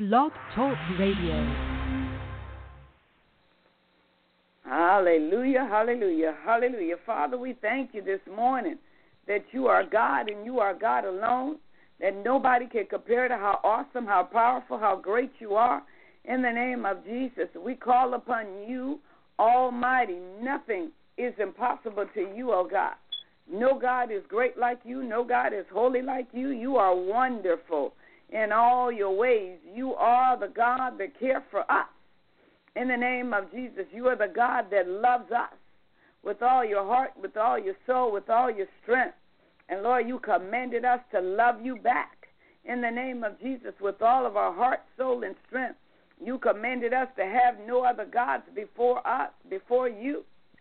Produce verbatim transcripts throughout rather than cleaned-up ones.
Blog Talk Radio. Hallelujah, hallelujah, hallelujah. Father, we thank you this morning that you are God and you are God alone, that nobody can compare to how awesome, how powerful, how great you are. In the name of Jesus, we call upon you, Almighty. Nothing is impossible to you, oh God. No God is great like you. No God is holy like you. You are wonderful in all your ways. You are the God that cares for us. In the name of Jesus, you are the God that loves us with all your heart, with all your soul, with all your strength. And, Lord, you commanded us to love you back. In the name of Jesus, with all of our heart, soul, and strength, you commanded us to have no other gods before us, before you.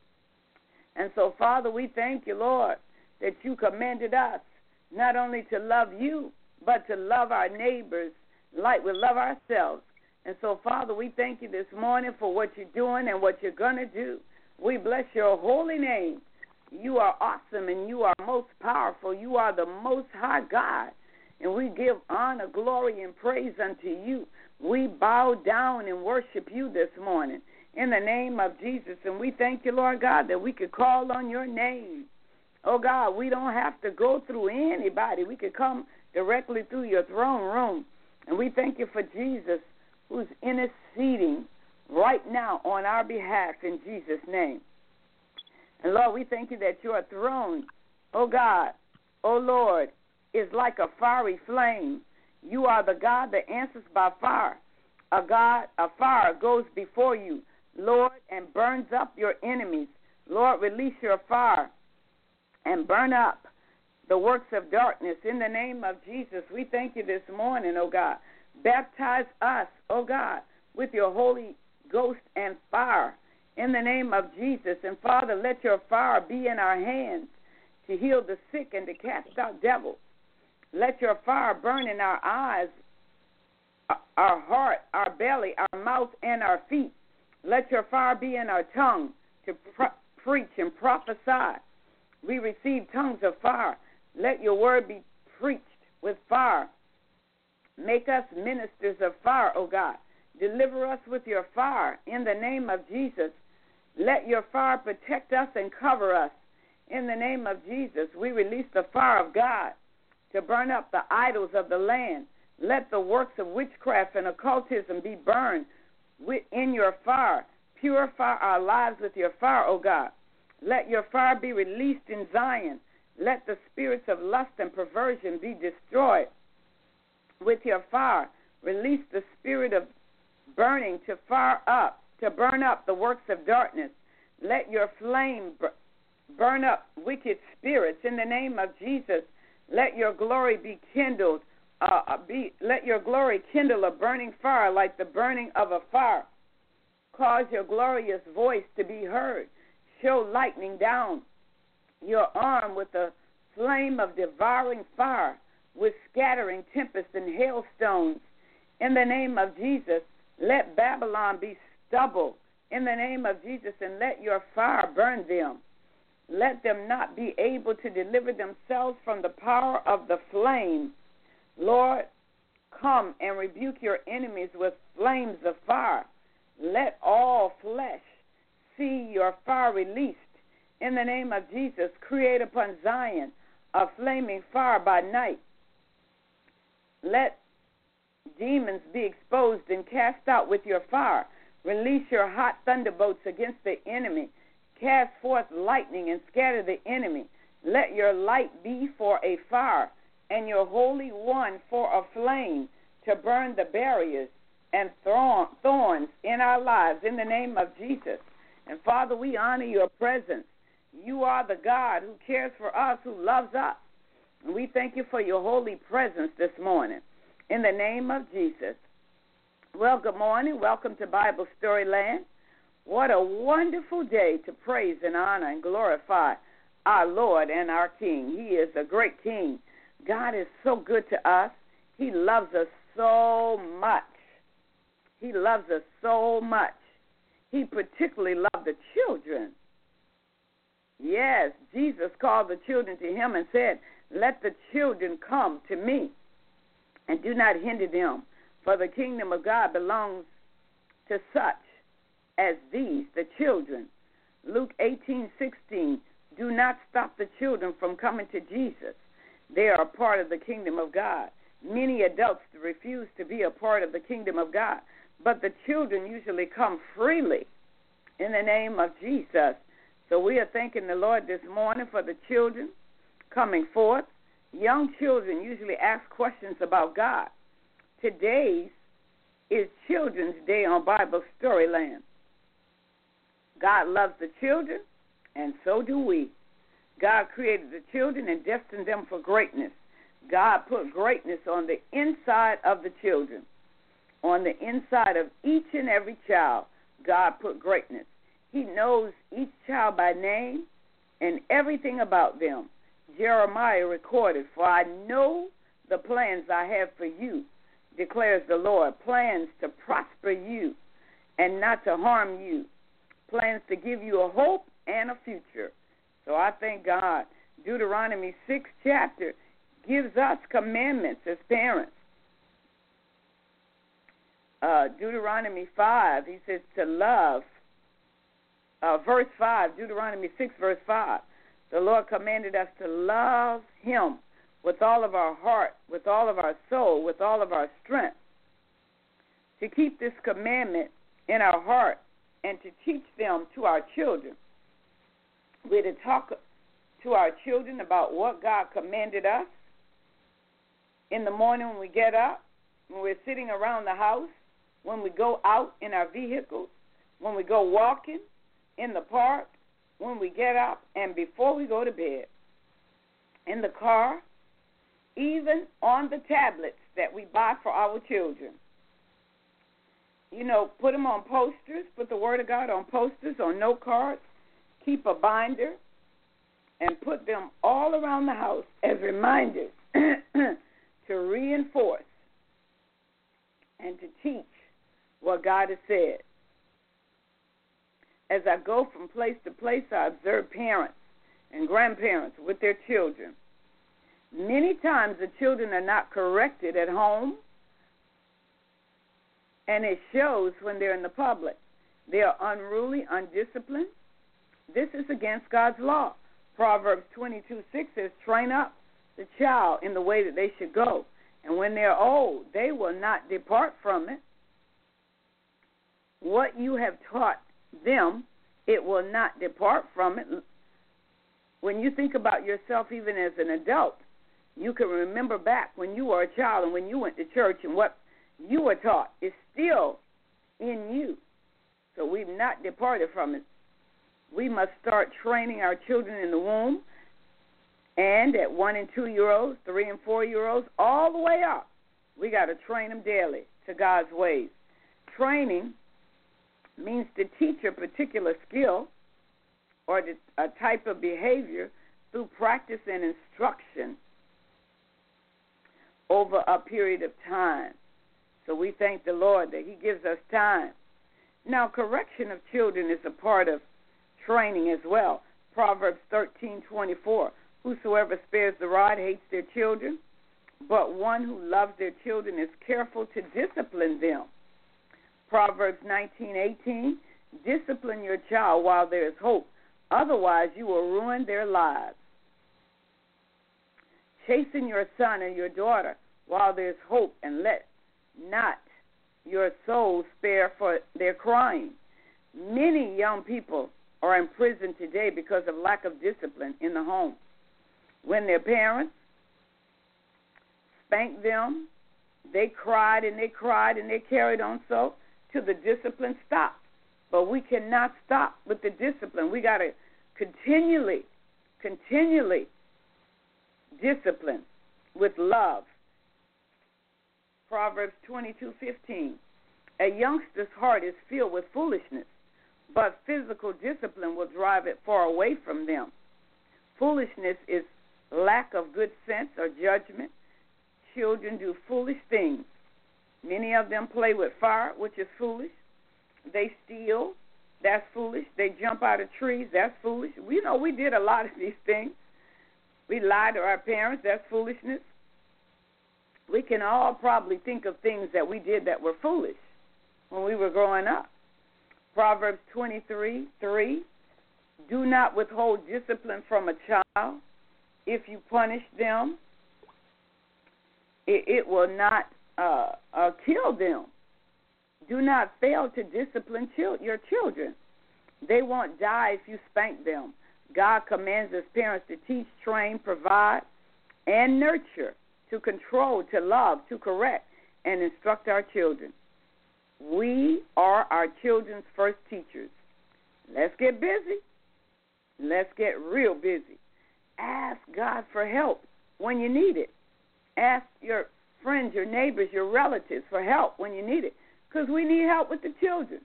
And so, Father, we thank you, Lord, that you commanded us not only to love you, but to love our neighbors like we love ourselves. And so, Father, we thank you this morning for what you're doing and what you're going to do. We bless your holy name. You are awesome and you are most powerful. You are the most high God. And we give honor, glory, and praise unto you. We bow down and worship you this morning in the name of Jesus. And we thank you, Lord God, that we could call on your name. Oh, God, we don't have to go through anybody. We could come directly through your throne room. And we thank you for Jesus, who's interceding right now on our behalf in Jesus' name. And, Lord, we thank you that your throne, oh, God, oh, Lord, is like a fiery flame. You are the God that answers by fire. A God, a fire goes before you, Lord, and burns up your enemies. Lord, release your fire and burn up the works of darkness. In the name of Jesus, we thank you this morning, oh God. Baptize us, oh God, with your Holy Ghost and fire in the name of Jesus. And, Father, let your fire be in our hands to heal the sick and to cast out devils. Let your fire burn in our eyes, our heart, our belly, our mouth, and our feet. Let your fire be in our tongue to pre- preach and prophesy. We receive tongues of fire. Let your word be preached with fire. Make us ministers of fire, O God. Deliver us with your fire in the name of Jesus. Let your fire protect us and cover us in the name of Jesus. We release the fire of God to burn up the idols of the land. Let the works of witchcraft and occultism be burned in your fire. Purify our lives with your fire, O God. Let your fire be released in Zion. Let the spirits of lust and perversion be destroyed with your fire. Release the spirit of burning to fire up, to burn up the works of darkness. Let your flame burn up wicked spirits in the name of Jesus. Let your glory be kindled. Uh, be, let your glory kindle a burning fire like the burning of a fire. Cause your glorious voice to be heard. Show lightning down your arm with a flame of devouring fire, with scattering tempests and hailstones. In the name of Jesus, let Babylon be stubble. In the name of Jesus, and let your fire burn them. Let them not be able to deliver themselves from the power of the flame. Lord, come and rebuke your enemies with flames of fire. Let all flesh see your fire released. In the name of Jesus, create upon Zion a flaming fire by night. Let demons be exposed and cast out with your fire. Release your hot thunderbolts against the enemy. Cast forth lightning and scatter the enemy. Let your light be for a fire, and your Holy One for a flame, to burn the barriers and thorns in our lives in the name of Jesus. And, Father, we honor your presence. You are the God who cares for us, who loves us. And we thank you for your holy presence this morning in the name of Jesus. Well, good morning. Welcome to Bible Storyland. What a wonderful day to praise and honor and glorify our Lord and our King. He is a great King. God is so good to us. He loves us so much. He loves us so much. He particularly loved the children. Yes, Jesus called the children to him and said, "Let the children come to me, and do not hinder them, For the kingdom of God belongs to such as these, the children. Luke eighteen sixteen. Do not stop the children from coming to Jesus. They are a part of the kingdom of God. Many adults refuse to be a part of the kingdom of God, but the children usually come freely in the name of Jesus. So we are thanking the Lord this morning for the children coming forth. Young children usually ask questions about God. Today's is Children's Day on Bible Storyland. God loves the children, and so do we. God created the children and destined them for greatness. God put greatness on the inside of the children. On the inside of each and every child, God put greatness. He knows each child by name and everything about them. Jeremiah recorded, "For I know the plans I have for you, declares the Lord, plans to prosper you and not to harm you, plans to give you a hope and a future." So I thank God. Deuteronomy six chapter gives us commandments as parents. Uh, Deuteronomy five, he says to love. Uh, verse five, Deuteronomy six, verse five. The Lord commanded us to love him with all of our heart, with all of our soul, with all of our strength. To keep this commandment in our heart and to teach them to our children. We're to talk to our children about what God commanded us in the morning when we get up, when we're sitting around the house, when we go out in our vehicles, when we go walking in the park, when we get up, and before we go to bed, in the car, even on the tablets that we buy for our children. You know, put them on posters, put the Word of God on posters, on note cards, keep a binder, and put them all around the house as reminders to reinforce and to teach what God has said. As I go from place to place, I observe parents and grandparents with their children. Many times the children are not corrected at home, and it shows when they're in the public. They are unruly, undisciplined. This is against God's law. Proverbs twenty-two six says, train up the child in the way that they should go, and when they're old, they will not depart from it. What you have taught them, it will not depart from it. When you think about yourself even as an adult, you can remember back when you were a child and when you went to church and what you were taught is still in you. So we've not departed from it. We must start training our children in the womb and at one and two-year-olds, three and four-year-olds, all the way up. We got to train them daily to God's ways. Training means to teach a particular skill or a type of behavior through practice and instruction over a period of time. So we thank the Lord that he gives us time. Now, correction of children is a part of training as well. Proverbs thirteen twenty-four, whosoever spares the rod hates their children, but one who loves their children is careful to discipline them. Proverbs nineteen eighteen, discipline your child while there is hope, otherwise you will ruin their lives. Chasten your son and your daughter while there is hope, and let not your soul spare for their crying. Many young people are in prison today because of lack of discipline in the home. When their parents spanked them, they cried and they cried and they carried on so till the discipline stopped. But we cannot stop with the discipline. We got to continually, continually discipline with love. Proverbs twenty-two fifteen, a youngster's heart is filled with foolishness, but physical discipline will drive it far away from them. Foolishness is lack of good sense or judgment. Children do foolish things. Many of them play with fire, which is foolish. They steal, that's foolish. They jump out of trees, that's foolish. We know we did a lot of these things. We lie to our parents, that's foolishness. We can all probably think of things that we did that were foolish when we were growing up. Proverbs twenty-three, three, do not withhold discipline from a child. If you punish them, it, it will not uh, uh, kill them. Do not fail to discipline chil- your children. They won't die if you spank them. God commands us parents to teach, train, provide, and nurture, to control, to love, to correct, and instruct our children. We are our children's first teachers. Let's get busy. Let's get real busy. Ask God for help when you need it. Ask your friends, your neighbors, your relatives for help when you need it, because we need help with the children.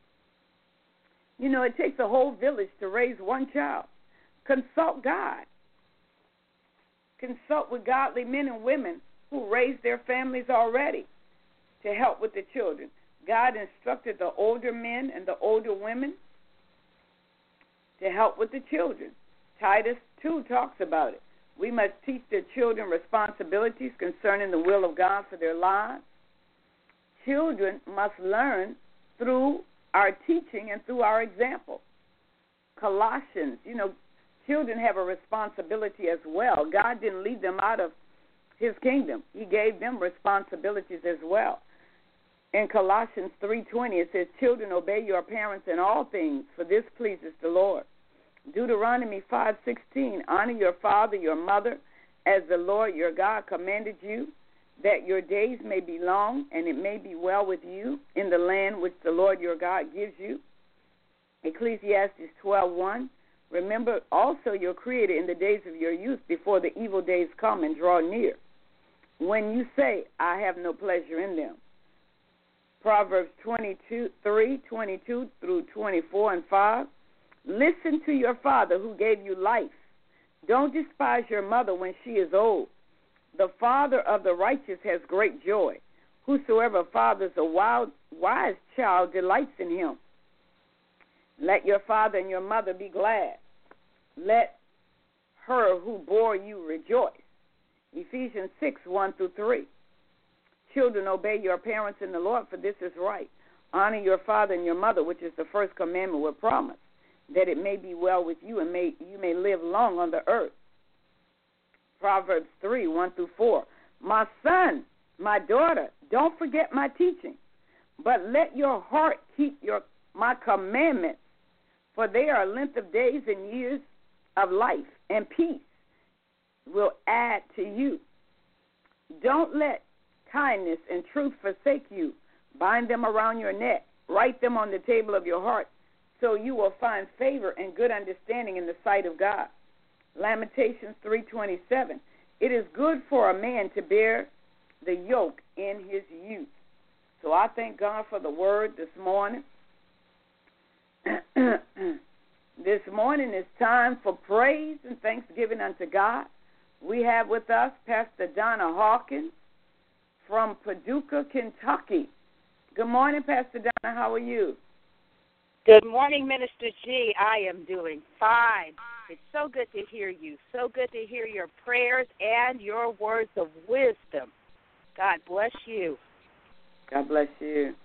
You know, it takes a whole village to raise one child. Consult God. Consult with godly men and women who raised their families already to help with the children. God instructed the older men and the older women to help with the children. Titus two talks about it. We must teach their children responsibilities concerning the will of God for their lives. Children must learn through our teaching and through our example. Colossians, you know, children have a responsibility as well. God didn't leave them out of his kingdom. He gave them responsibilities as well. In Colossians three twenty, it says, children, obey your parents in all things, for this pleases the Lord. Deuteronomy five sixteen, honor your father, your mother, as the Lord your God commanded you, that your days may be long and it may be well with you in the land which the Lord your God gives you. Ecclesiastes twelve one, remember also your Creator in the days of your youth, before the evil days come and draw near, when you say, I have no pleasure in them. Proverbs twenty-two, three, twenty-two through twenty-four and five, listen to your father who gave you life. Don't despise your mother when she is old. The father of the righteous has great joy. Whosoever fathers a wild, wise child delights in him. Let your father and your mother be glad. Let her who bore you rejoice. Ephesians six, one through three. Children, obey your parents in the Lord, for this is right. Honor your father and your mother, which is the first commandment with promise, that it may be well with you and may you may live long on the earth. Proverbs three, one through four. My son, my daughter, don't forget my teaching, but let your heart keep your my commandments, for they are a length of days and years of life, and peace will add to you. Don't let kindness and truth forsake you. Bind them around your neck. Write them on the table of your heart, so you will find favor and good understanding in the sight of God. Lamentations three twenty-seven. It is good for a man to bear the yoke in his youth. So I thank God for the word this morning. This morning is time for praise and thanksgiving unto God. We have with us Pastor Donna Hawkins from Paducah, Kentucky. Good morning, Pastor Donna. How are you? Good morning, Minister G. I am doing fine. It's so good to hear you. So good to hear your prayers and your words of wisdom. God bless you. God bless you.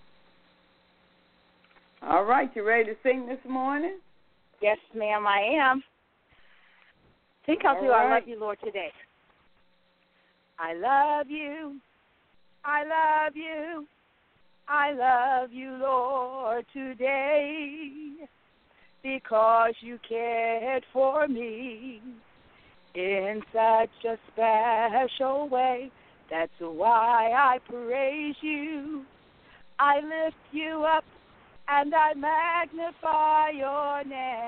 All right, you ready to sing this morning? Yes, ma'am, I am. I think I'll All do right. I Love You, Lord, today. I love you. I love you. I love you, Lord, today, because you cared for me in such a special way. That's why I praise you. I lift you up and I magnify your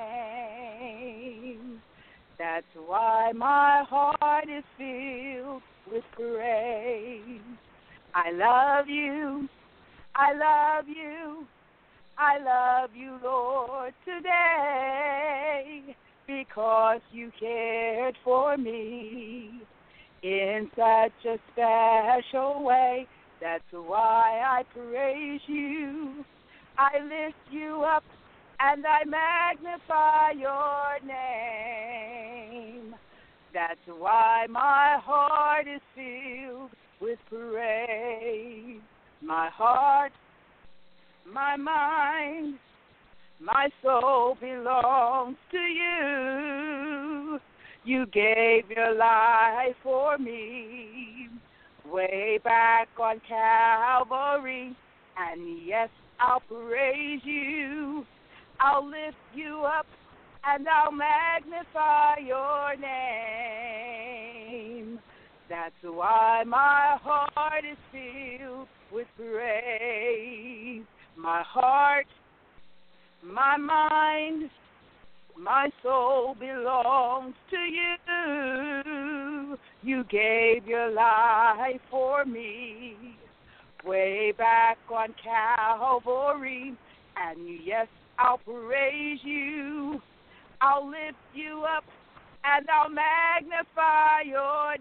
name. That's why my heart is filled with praise. I love you. I love you. I love you, Lord, today, because you cared for me in such a special way. That's why I praise you. I lift you up and I magnify your name. That's why my heart is filled with praise. My heart, my mind, my soul belongs to you. You gave your life for me way back on Calvary. And yes, I'll praise you. I'll lift you up and I'll magnify your name. That's why my heart is filled with praise. My heart, my mind, my soul belongs to you. You gave your life for me way back on Calvary. And yes, I'll praise you. I'll lift you up and I'll magnify your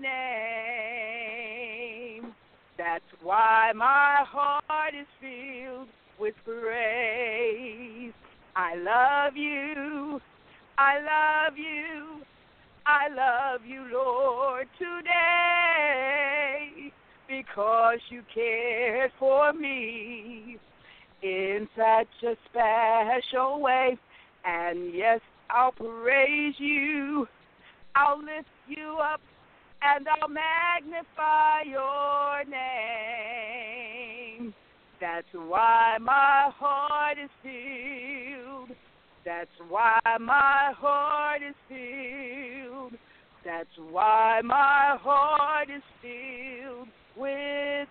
name. That's why my heart is filled with praise. I love you. I love you. I love you, Lord, today because you cared for me in such a special way. And yes, I'll praise you. I'll lift you up and I'll magnify your name. That's why my heart is filled. That's why my heart is filled. That's why my heart is filled with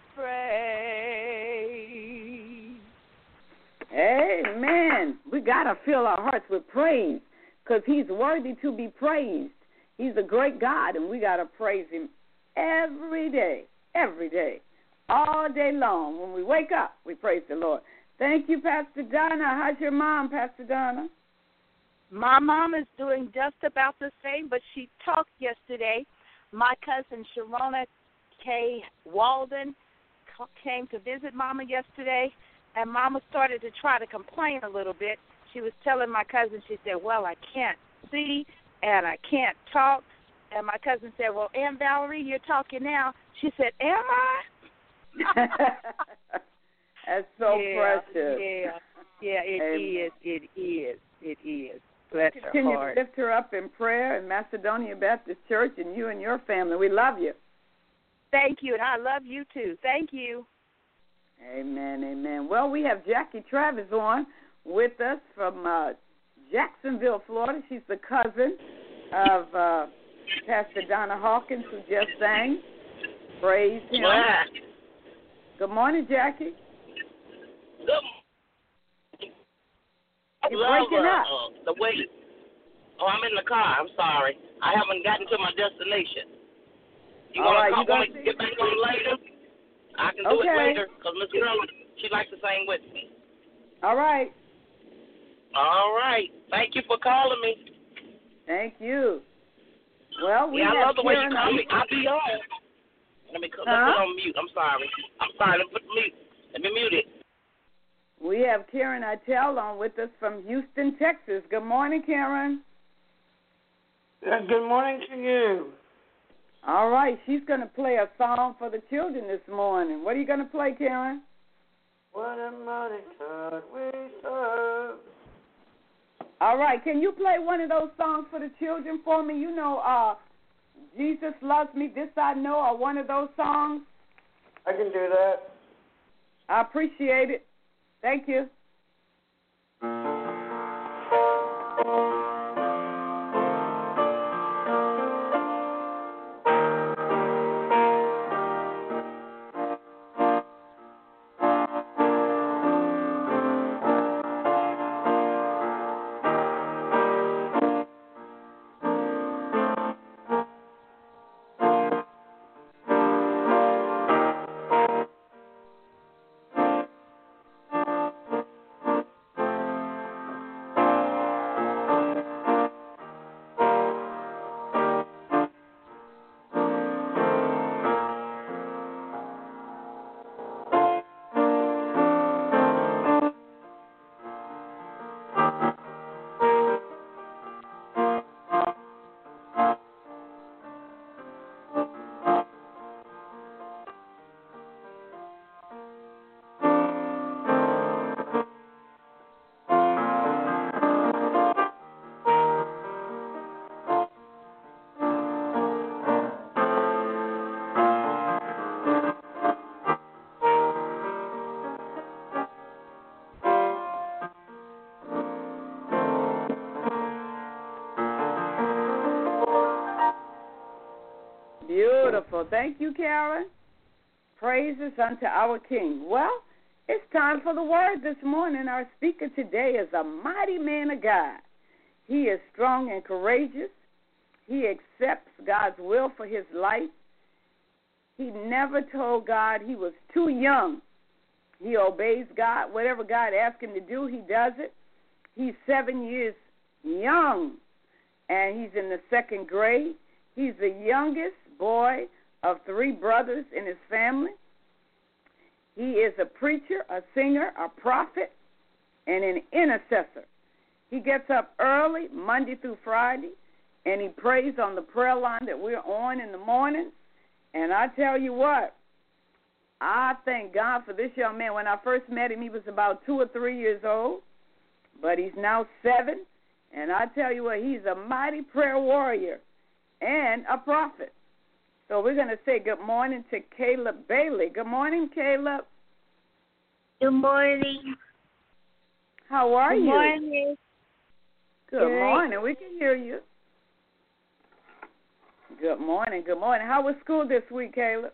praise. Amen. We got to fill our hearts with praise because he's worthy to be praised. He's a great God, and we got to praise him every day, every day, all day long. When we wake up, we praise the Lord. Thank you, Pastor Donna. How's your mom, Pastor Donna? My mom is doing just about the same, but she talked yesterday. My cousin Sharona K. Walden came to visit Mama yesterday, and Mama started to try to complain a little bit. She was telling my cousin, she said, well, I can't see and I can't talk. And my cousin said, well, Aunt Valerie, you're talking now. She said, am I? That's so yeah, precious. Yeah, yeah, it Amen. is, it is, it is. Bless her Continue heart. to lift her up in prayer in Macedonia Baptist Church and you and your family. We love you. Thank you, and I love you too. Thank you. Amen, amen. Well, we have Jackie Travis on with us from uh, Jacksonville, Florida. She's the cousin of uh, Pastor Donna Hawkins, who just sang. Praise him. Wow. Good morning, Jackie. Good. I You're love breaking uh, up. uh, the way. Oh, I'm in the car. I'm sorry. I haven't gotten to my destination. You All want right, to you want gonna to get back on later? I can do Okay. it later because Miss Girl, she likes to sing with me. All right. All right. Thank you for calling me. Thank you. Well, we yeah, I have love the way you Karen- call me. I'll be on. Let me, let me Huh? put on mute. I'm sorry. I'm sorry. Let me put mute. Let me mute it. We have Karen Itel on with us from Houston, Texas. Good morning, Karen. Uh, good morning to you. All right, she's going to play a song for the children this morning. What are you going to play, Karen? What a mighty God we serve. All right, can you play one of those songs for the children for me? You know, uh, Jesus Loves Me, This I Know, or one of those songs? I can do that. I appreciate it. Thank you. wonderful. Thank you, Karen. Praises unto our King. Well, it's time for the word this morning. Our speaker today is a mighty man of God. He is strong and courageous. He accepts God's will for his life. He never told God he was too young. He obeys God. Whatever God asks him to do, he does it. He's seven years young, and he's in the second grade. He's the youngest boy of three brothers in his family. He is a preacher, a singer, a prophet, and an intercessor. He gets up early, Monday through Friday, and he prays on the prayer line that we're on in the morning. And I tell you what, I thank God for this young man. When I first met him, he was about two or three years old, but he's now seven. And I tell you what, he's a mighty prayer warrior and a prophet. So we're going to say good morning to Caleb Bailey. Good morning, Caleb. Good morning. How are Good you? Morning. Good Good morning. We can hear you. Good morning. Good morning. How was school this week, Caleb?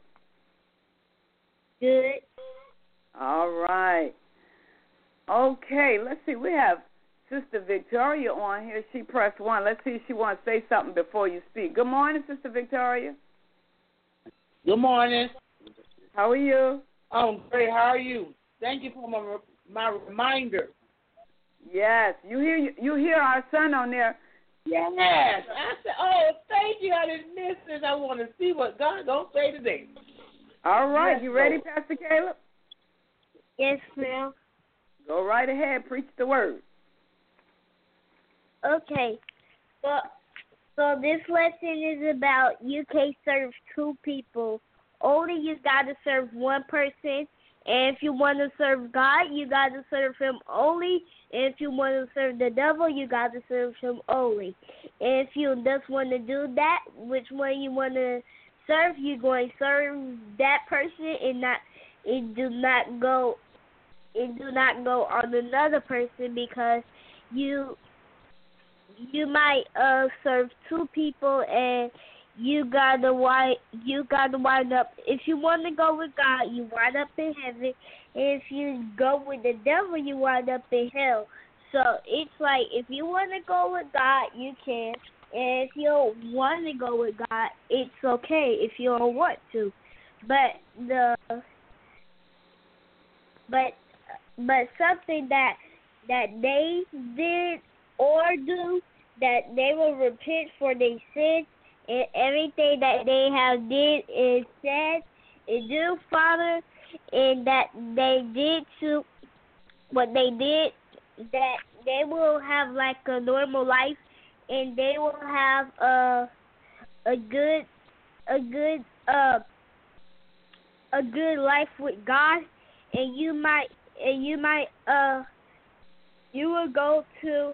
Good. All right. Okay, let's see. We have Sister Victoria on here. She pressed one. Let's see if she wants to say something before you speak. Good morning, Sister Victoria. Good morning. How are you? I'm great. How are you? Thank you for my my reminder. Yes. You hear you hear our son on there. Yes. I said, oh, thank you. I didn't miss this. I want to see what God gonna say today. All right. Yes, you ready, Lord. Pastor Caleb? Yes, ma'am. Go right ahead. Preach the word. Okay. So, so this lesson is about you can't serve two people. Only you got to serve one person. And if you want to serve God, you got to serve him only. And if you want to serve the devil, you got to serve him only. And if you just want to do that, which one you want to serve, you're going to serve that person and not and do not go and do not go on another person, because you you might uh serve two people and you gotta wind you gotta wind up. If you want to go with God, you wind up in heaven. If you go with the devil, you wind up in hell. So it's like, if you want to go with God, you can. And if you don't want to go with God, it's okay if you don't want to. But the but but something that that they did or do, that they will repent for their sins and everything that they have did and said and do, Father, and that they did to what they did, that they will have like a normal life, and they will have a a good a good uh a good life with God, and you might and you might uh you will go to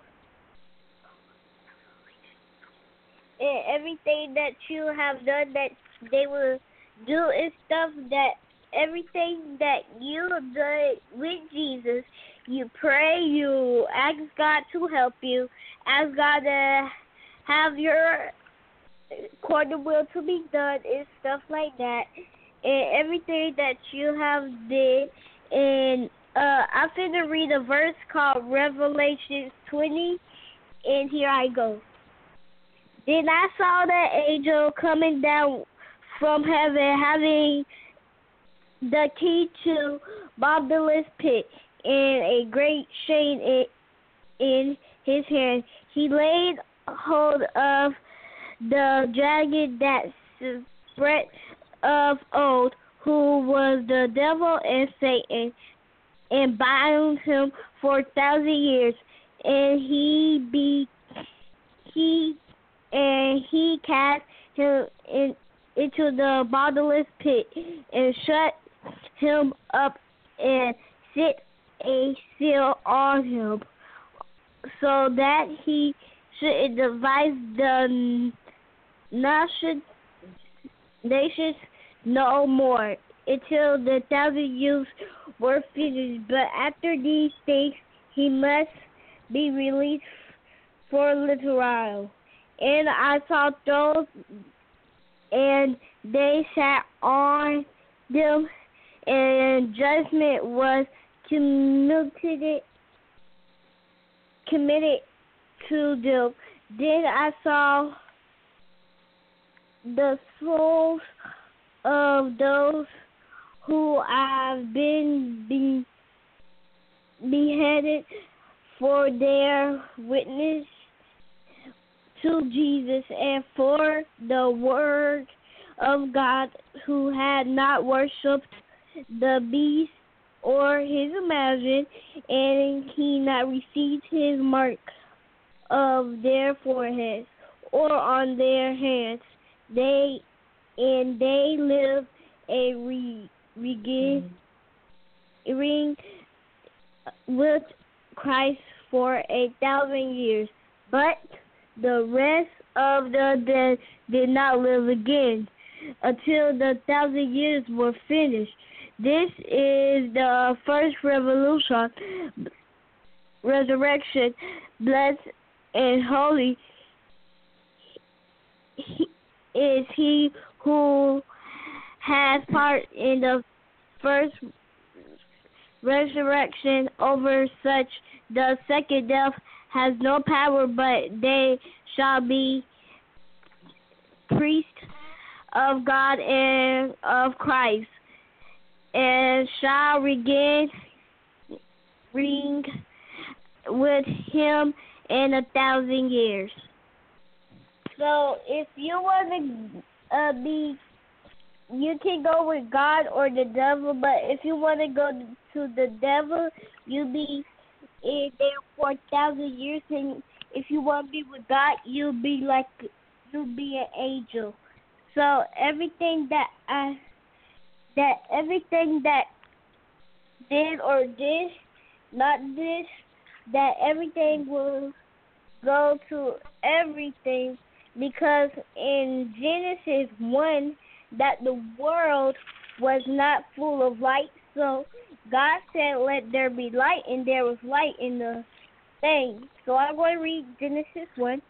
and everything that you have done that they will do is stuff, that everything that you have done with Jesus, you pray, you ask God to help you, ask God to have your quarter will to be done and stuff like that, and everything that you have did. And uh, I'm finna read a verse called Revelation twenty, and here I go. Then I saw the angel coming down from heaven, having the key to bottomless pit and a great chain in, in his hand. He laid hold of the dragon that spread of old, who was the devil and Satan, and bound him for a thousand years. And he be he and he cast him in, into the bottomless pit and shut him up and set a seal on him, so that he should devise the nation, nations no more, until the thousand years were finished. But after these things, he must be released for a little while. And I saw thrones and they sat on them, and judgment was committed committed to them. Then I saw the souls of those who have been be, beheaded for their witness to Jesus and for the word of God, who had not worshipped the beast or his imagen, and he not received his mark of their foreheads or on their hands. They and they live a re, regain, ring with Christ for a thousand years. But the rest of the dead did not live again until the thousand years were finished. This is the first revolution, resurrection, blessed and holy he, is he who has part in the first resurrection. Over such the second death has no power, but they shall be priests of God and of Christ, and shall regain ring with him in a thousand years. So if you want to uh, be, you can go with God or the devil, but if you want to go to the devil, you'll be in there for a thousand years, and if you want to be with God, you'll be like, you'll be an angel. So everything that I, that everything that did or did not did, that everything will go to everything, because in Genesis one, that the world was not full of light, so God said, let there be light, and there was light in the thing. So I'm going to read Genesis one.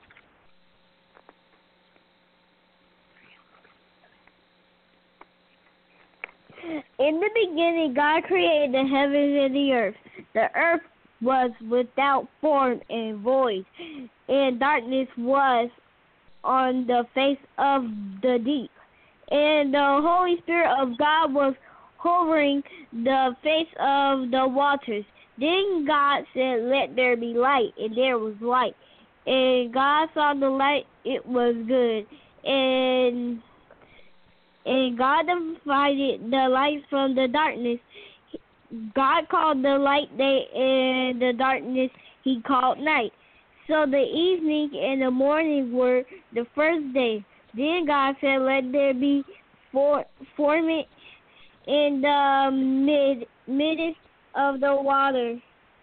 In the beginning, God created the heavens and the earth. The earth was without form and void, and darkness was on the face of the deep. And the Holy Spirit of God was hovering the face of the waters. Then God said, let there be light, and there was light. And God saw the light, it was good. And and God divided the light from the darkness. God called the light day, and the darkness he called night. So the evening and the morning were the first day. Then God said, let there be for, formation in the mid midst of the water,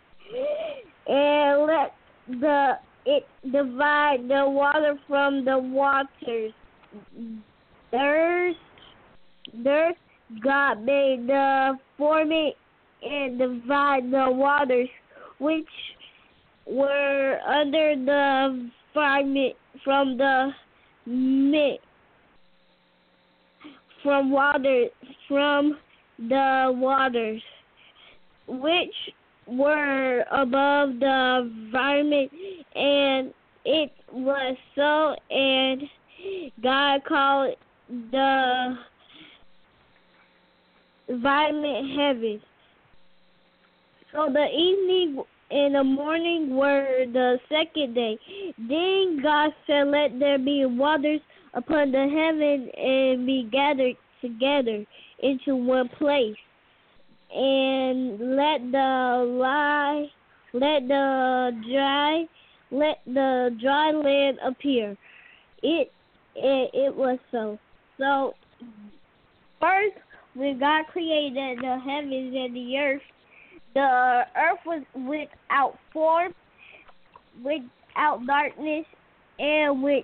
and let the it divide the water from the waters. There's there's God made the formation and divide the waters which were under the firmament from the mid from water from the waters which were above the firmament, and it was so. And God called the firmament heaven. So the evening and the morning were the second day. Then God said, let there be waters upon the heaven, and be gathered together into one place, and let the lie, let the dry, let the dry land appear. It, it, it was so. So first, when God created the heavens and the earth, the earth was without form, without darkness, and with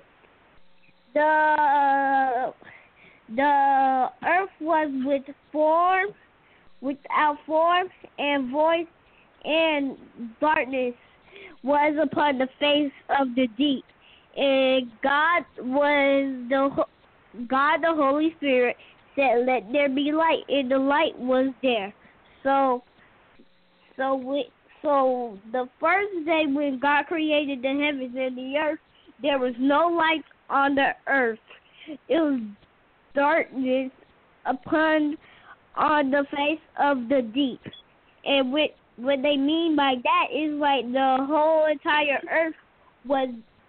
the the earth was with form, without form and void, and darkness was upon the face of the deep. And God was the God the Holy Spirit said, "Let there be light," and the light was there. So, so we, so the first day when God created the heavens and the earth, there was no light on the earth. It was darkness upon on the face of the deep. And what what they mean by that is like the whole entire earth was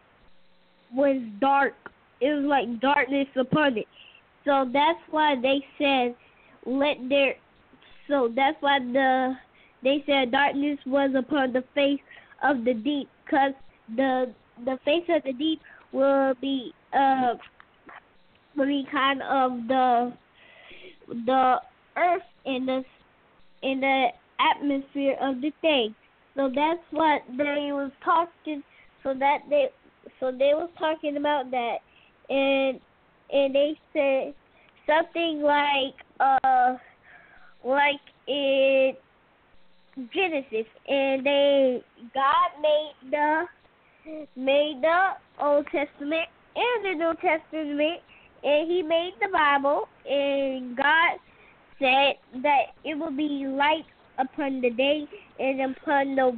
was dark. It was like darkness upon it. So that's why they said let there. So that's why the they said darkness was upon the face of the deep, because the the face of the deep will be uh will be kind of the the earth in the in the atmosphere of the thing. So that's what they was talking. So that they so they was talking about that, and and they said something like uh like in Genesis, and they God made the made the Old Testament and the New Testament, and He made the Bible, and God said that it will be light upon the day and upon the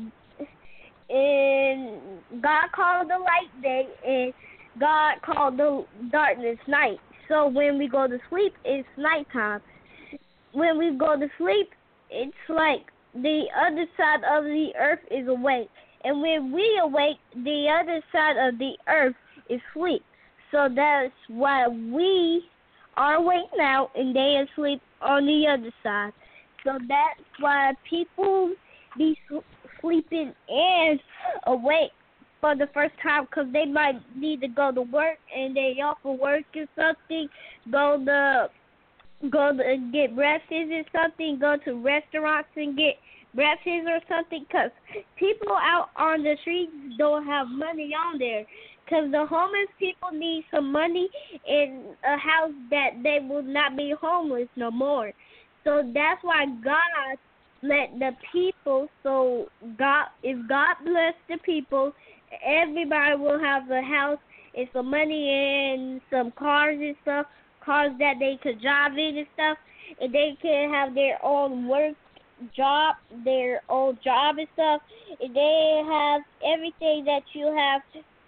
and God called the light day, and God called the darkness night. So when we go to sleep, it's nighttime. When we go to sleep, it's like the other side of the earth is awake. And when we awake, the other side of the earth is sleep. So that's why we are awake now and they are asleep on the other side. So that's why people be sleeping and awake for the first time, because they might need to go to work and they off of work or something, go to go to get breakfast or something, go to restaurants and get breakfast or something, because people out on the streets don't have money on there, because the homeless people need some money in a house that they will not be homeless no more. So that's why God let the people, so God, if God bless the people, everybody will have a house and some money and some cars and stuff, cars that they could drive in and stuff, and they can have their own work job, their own job and stuff, and they have everything that you have,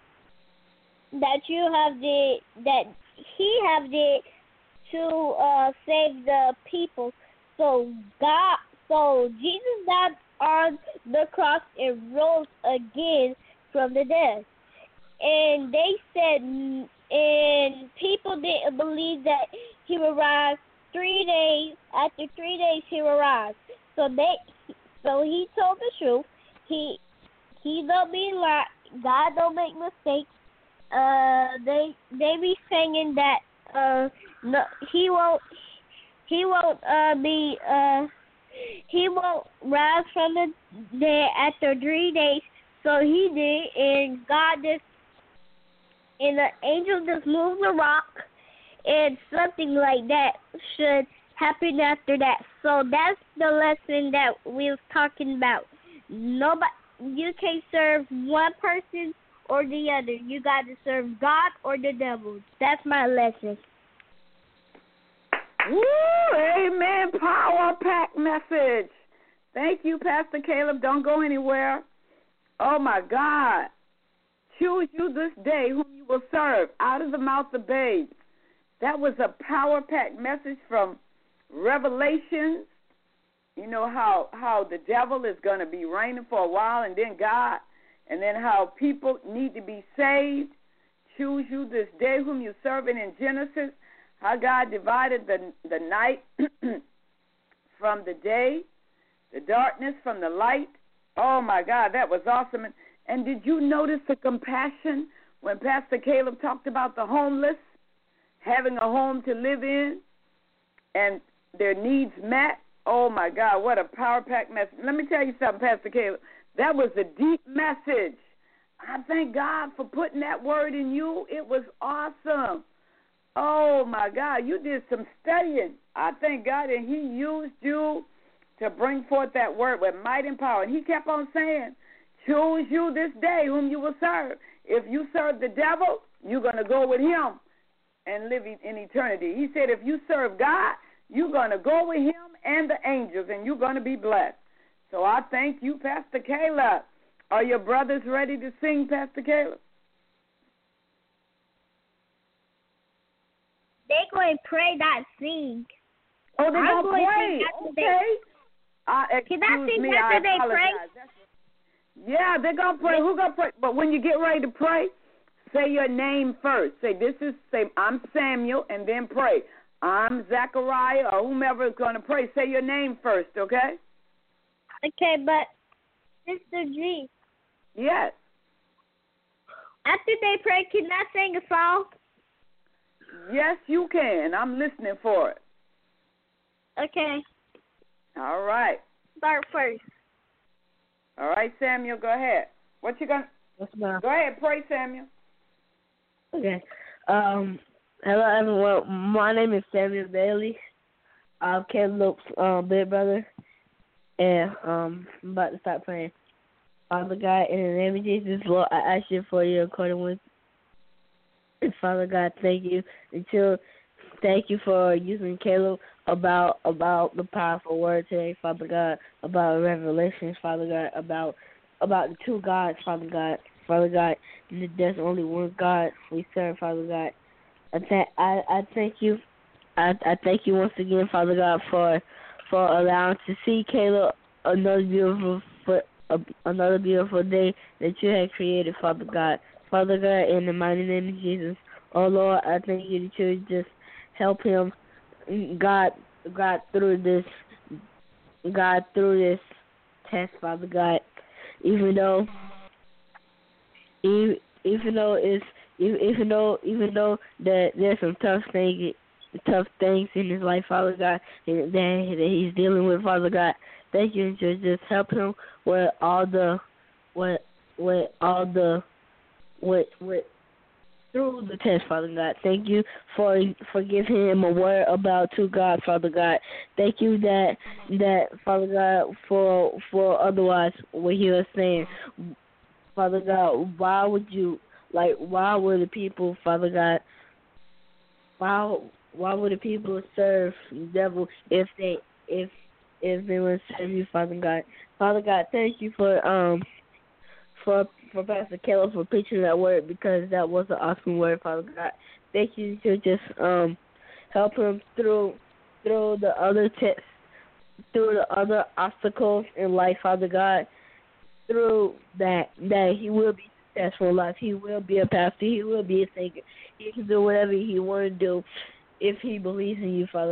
that you have the, that He have the, to uh, save the people. So God, so Jesus died on the cross and rose again from the dead. And they said, and people didn't believe that He would rise three days. After three days, He would rise. So they, so He told the truth. He, He don't be lie. God don't make mistakes. Uh, they, they be saying that uh, no, He won't. He won't uh, be, uh, he won't rise from the dead after three days. So He did, and God just, and the angel just moved the rock, and something like that should happen after that. So that's the lesson that we was talking about. Nobody, you can't serve one person or the other. You got to serve God or the devil. That's my lesson. Woo, amen. Power pack message. Thank you, Pastor Caleb. Don't go anywhere. Oh, my God. Choose you this day whom you will serve out of the mouth of babes. That was a power pack message from Revelations. You know how, how the devil is going to be reigning for a while, and then God, and then how people need to be saved. Choose you this day whom you serve. And in Genesis, how God divided the the night from the day, the darkness from the light. Oh, my God, that was awesome. And, and did you notice the compassion when Pastor Caleb talked about the homeless having a home to live in and their needs met? Oh, my God, what a power pack message. Let me tell you something, Pastor Caleb. That was a deep message. I thank God for putting that word in you. It was awesome. Oh, my God, you did some studying. I thank God that He used you to bring forth that word with might and power. And He kept on saying, choose you this day whom you will serve. If you serve the devil, you're going to go with him. and live in eternity. He said if you serve God, you're going to go with him and the angels, and you're going to be blessed. So I thank you, Pastor Caleb. Are your brothers ready to sing, Pastor Caleb? They're going to pray, not sing. Oh, they're I'm going to pray. Okay. They, uh, can I sing me, after I they pray? Yeah, they're going to pray. Who's going to pray? But when you get ready to pray, say your name first. Say, this is, say, I'm Samuel, and then pray. I'm Zachariah, or whomever is going to pray. Say your name first, okay? Okay, but Mister G. Yes. After they pray, can I sing a song? Yes, you can. I'm listening for it. Okay. All right. Start first. All right, Samuel, go ahead. What you going to... Yes, ma'am. Go ahead, pray, Samuel. Okay. Um, hello, everyone. My name is Samuel Bailey. I'm Caleb's um, big brother. And um, I'm about to start praying. Father God, in the name of Jesus, Lord, I ask you for your according with. And Father God, thank you. Until thank you for using Caleb about about the powerful word today, Father God, about revelations, Father God, about about the two gods, Father God, Father God. There's only one God we serve, Father God. I th- I, I thank you. I I thank you once again, Father God, for for allowing to see Caleb another beautiful for, uh, another beautiful day that you had created, Father God. Father God, in the mighty name of Jesus, oh Lord, I thank you that you would just help him, God, God through this, God through this test, Father God. Even though, even, even though it's, even, even though, even though that there's some tough things, tough things in his life, Father God, that, that he's dealing with, Father God. Thank you to just help him with all the, with, with all the. With, with through the test, Father God. Thank you for for giving him a word about two God, Father God. Thank you that that Father God for for otherwise what he was saying, Father God. Why would you like? Why would the people, Father God? Why why would the people serve the devil if they if if they would serve you, Father God? Father God, thank you for um for. for Pastor Caleb for preaching that word, because that was an awesome word, Father God. Thank you to just um help him through through the other tests, through the other obstacles in life, Father God. Through that, that he will be successful in life. He will be a pastor. He will be a singer. He can do whatever he want to do if he believes in you, Father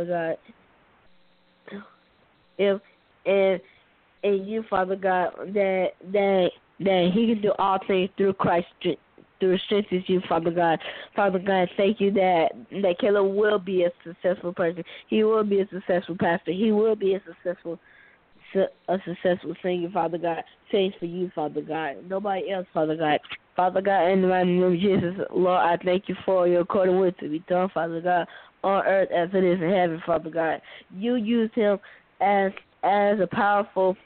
God. If and and you, Father God, that that. that he can do all things through Christ, through strengthens you, Father God. Father God, thank you that, that Caleb will be a successful person. He will be a successful pastor. He will be a successful a successful singer, Father God. Sings for you, Father God. Nobody else, Father God. Father God, in the mighty name of Jesus, Lord, I thank you for your according will to be done, Father God, on earth as it is in heaven, Father God. You used him as as a powerful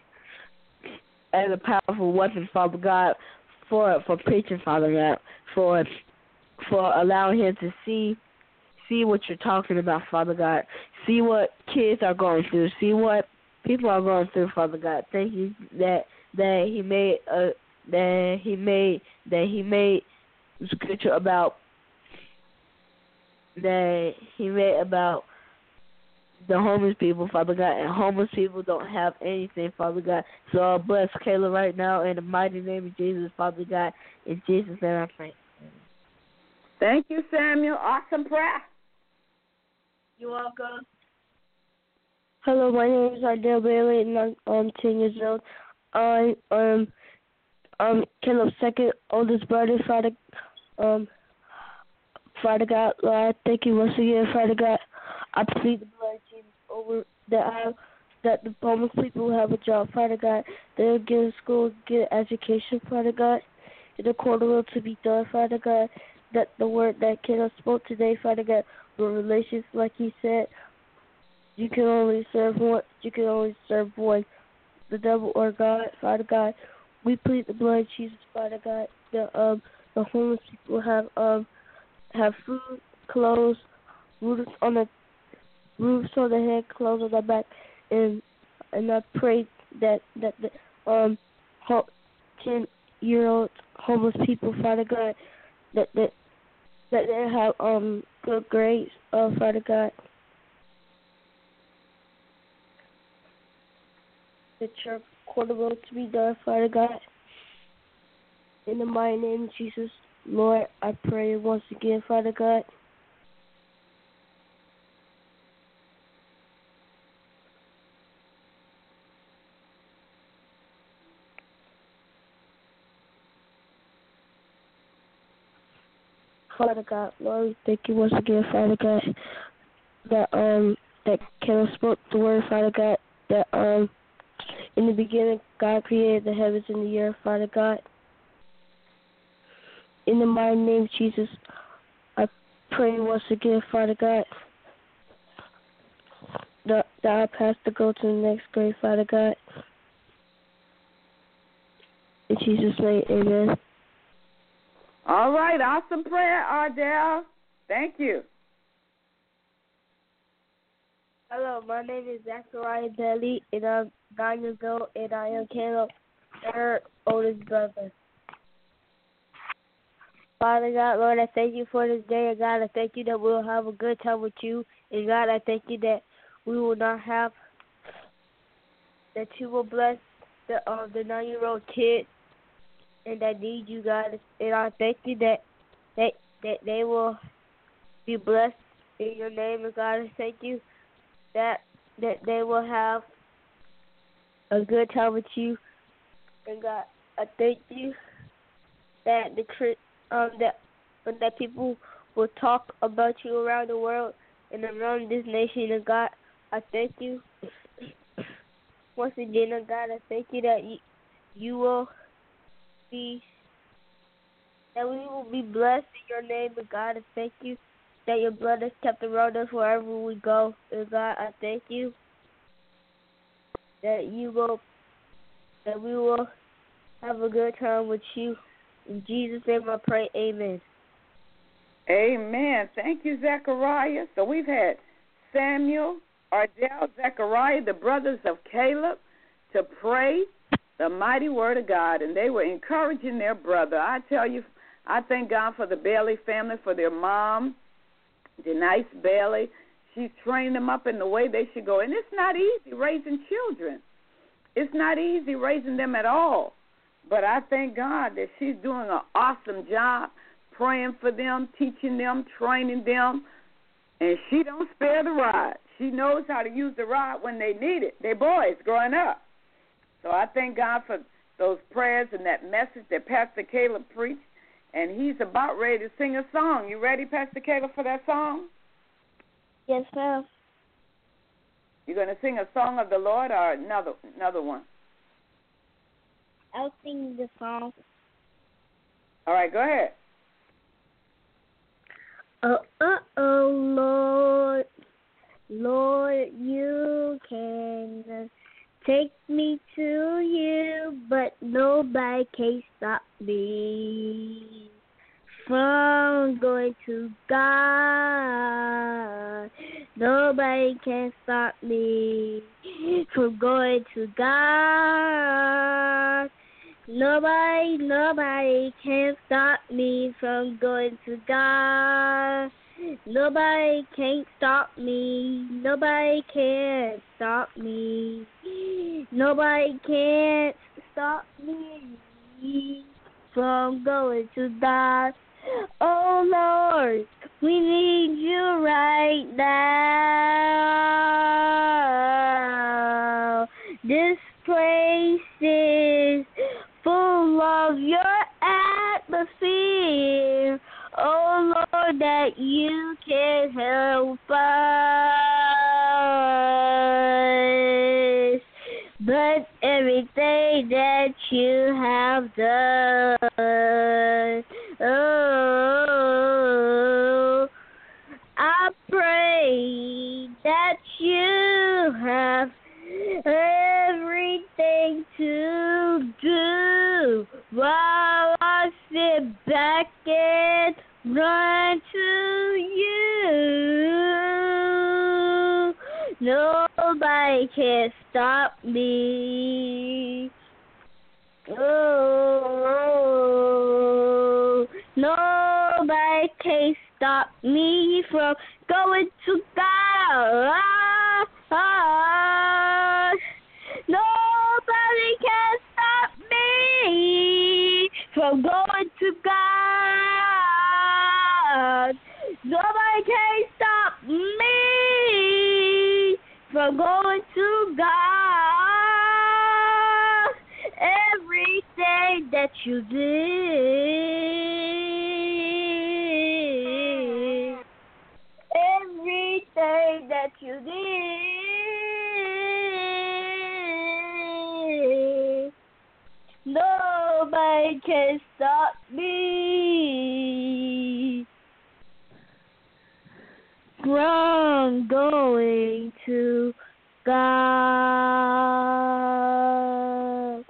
as a powerful weapon, Father God, for for preaching, Father God, for for allowing him to see see what you're talking about, Father God, see what kids are going through, see what people are going through, Father God. Thank you that that he made a that he made that he made scripture about that he made about the homeless people, Father God, and homeless people don't have anything, Father God. So I bless Kayla right now in the mighty name of Jesus, Father God. In Jesus' name I pray. Thank you, Samuel. Awesome prayer. You're welcome. Hello, my name is Ardell Bailey, and I'm um, ten years old. I am um, Caleb's second oldest brother, Father, um, Father God. Lord, I thank you once again, Father God. I plead the blood of Jesus over that I, that the homeless people will have a job, Father God. They'll get in school, get education, Father God. In the quarter will to be done, Father God. That the word that Caleb spoke today, Father God, with relations, like he said, you can only serve one. You can only serve one, the devil or God, Father God. We plead the blood of Jesus, Father God. The um the homeless people have um have food, clothes, roofs on the roofs on the head, clothes on the back, and and I pray that that the um ten year old homeless people, Father God, that that that they have um good grades, uh, Father God. That your quarter will to be done, Father God. In the mighty name of Jesus, Lord, I pray once again, Father God. Father God, Lord, we thank you once again, Father God, that um that Caleb spoke the word, Father God, that um in the beginning God created the heavens and the earth, Father God. In the mighty name of Jesus, I pray once again, Father God, that, that I pass to go to the next grade, Father God. In Jesus' name, amen. All right, awesome prayer, Ardell. Thank you. Hello, my name is Zachariah Bailey, and I'm nine years old, and I am Caleb's third oldest brother. Father God, Lord, I thank you for this day, and God, I thank you that we'll have a good time with you, and God, I thank you that we will not have, that you will bless the uh, the nine-year-old kid, and that need you, God, and I thank you that that that they will be blessed in your name, and God, I thank you that that they will have a good time with you, and God, I thank you that the um that that people will talk about you around the world and around this nation, and God, I thank you once again, and God, I thank you that you, you will be that we will be blessed in your name, and God, I thank you that your blood is kept around us wherever we go, and God, I thank you that you will that we will have a good time with you. In Jesus' name I pray, amen. Amen. Thank you, Zechariah. So we've had Samuel, Ardell, Zechariah, the brothers of Caleb, to pray the mighty word of God, and they were encouraging their brother. I tell you, I thank God for the Bailey family, for their mom, Denise Bailey. She's training them up in the way they should go. And it's not easy raising children. It's not easy raising them at all. But I thank God that she's doing an awesome job praying for them, teaching them, training them. And she don't spare the rod. She knows how to use the rod when they need it. They're boys growing up. So I thank God for those prayers and that message that Pastor Caleb preached. And he's about ready to sing a song. You ready, Pastor Caleb, for that song? Yes, ma'am. You're going to sing a song of the Lord or another another one? I'll sing the song. All right, go ahead. Oh, uh, oh, Lord, Lord, you can take me to you, but nobody can stop me from going to God. Nobody can stop me from going to God. Nobody, nobody can stop me from going to God. Nobody can stop me. Nobody can stop me. Nobody can stop me from going to God. Oh Lord, we need you right now. This place is full of your atmosphere. Oh Lord, that you can help us. But everything that you have done, oh, I pray that you have everything to do while I sit back and run to you. Nobody can stop me. Oh, nobody can stop me from going to God. Nobody can stop me from going to God. Nobody can stop me from going to God. Everything that you did, everything that you did, nobody can stop me from going to God.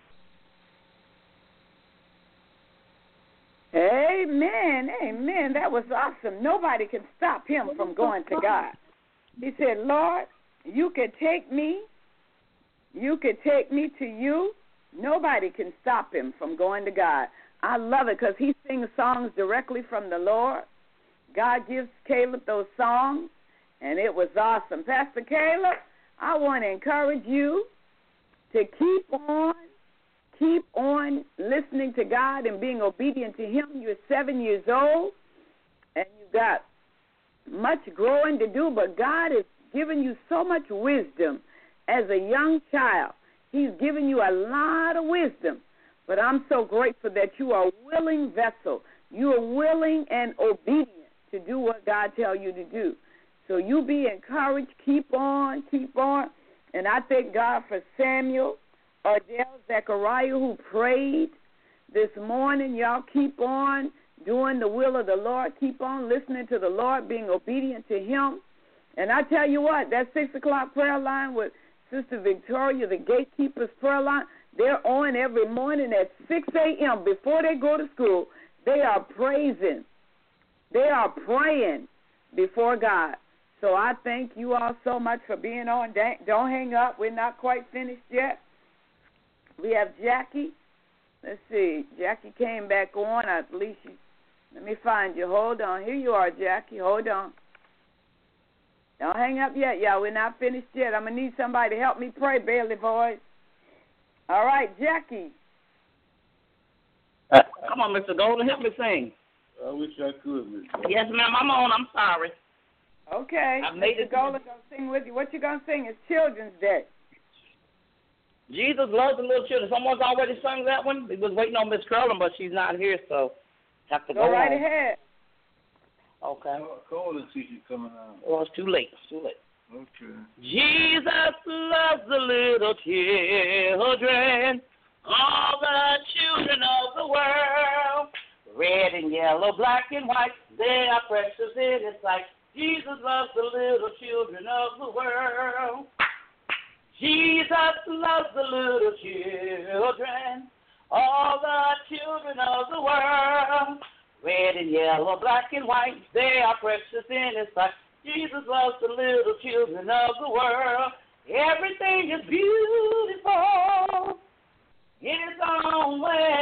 Amen, amen. That was awesome. Nobody can stop him from going to God. He said, Lord, you could take me. You could take me to you. Nobody can stop him from going to God. I love it because he sings songs directly from the Lord. God gives Caleb those songs, and it was awesome. Pastor Caleb, I want to encourage you to keep on, keep on listening to God and being obedient to him. You're seven years old, and you've got much growing to do, but God has given you so much wisdom as a young child. He's given you a lot of wisdom, but I'm so grateful that you are a willing vessel. You are willing and obedient to do what God tells you to do. So you be encouraged. Keep on, keep on. And I thank God for Samuel, Ardell, Zechariah, who prayed this morning. Y'all keep on doing the will of the Lord. Keep on listening to the Lord, being obedient to him. And I tell you what, that six o'clock prayer line with Sister Victoria, the Gatekeepers prayer line, they're on every morning at six a.m. before they go to school. They are praising. They are praying before God. So I thank you all so much for being on. Don't hang up. We're not quite finished yet. We have Jackie. Let's see. Jackie came back on. I believe she. Let me find you. Hold on. Here you are, Jackie. Hold on. Don't hang up yet, y'all. We're not finished yet. I'm going to need somebody to help me pray, Bailey boys. All right, Jackie. Uh, come on, Mister Golden. Help me sing. I wish I could, Mister Yes, ma'am. I'm on. I'm sorry. Okay. I made Mister it. Golden going to sing with you. What you going to sing? It's Children's Day. Jesus loves the little children. Someone's already sung that one. We was waiting on Miss Curlin, but she's not here, so have to go, go right on. ahead. Okay. Call and see if she's coming out. Well, it's too late. It's too late. Okay. Jesus loves the little children, all the children of the world. Red and yellow, black and white, they are precious in his sight. Jesus loves the little children of the world. Jesus loves the little children, all the children of the world. Red and yellow, black and white, they are precious in his sight. Jesus loves the little children of the world. Everything is beautiful in its own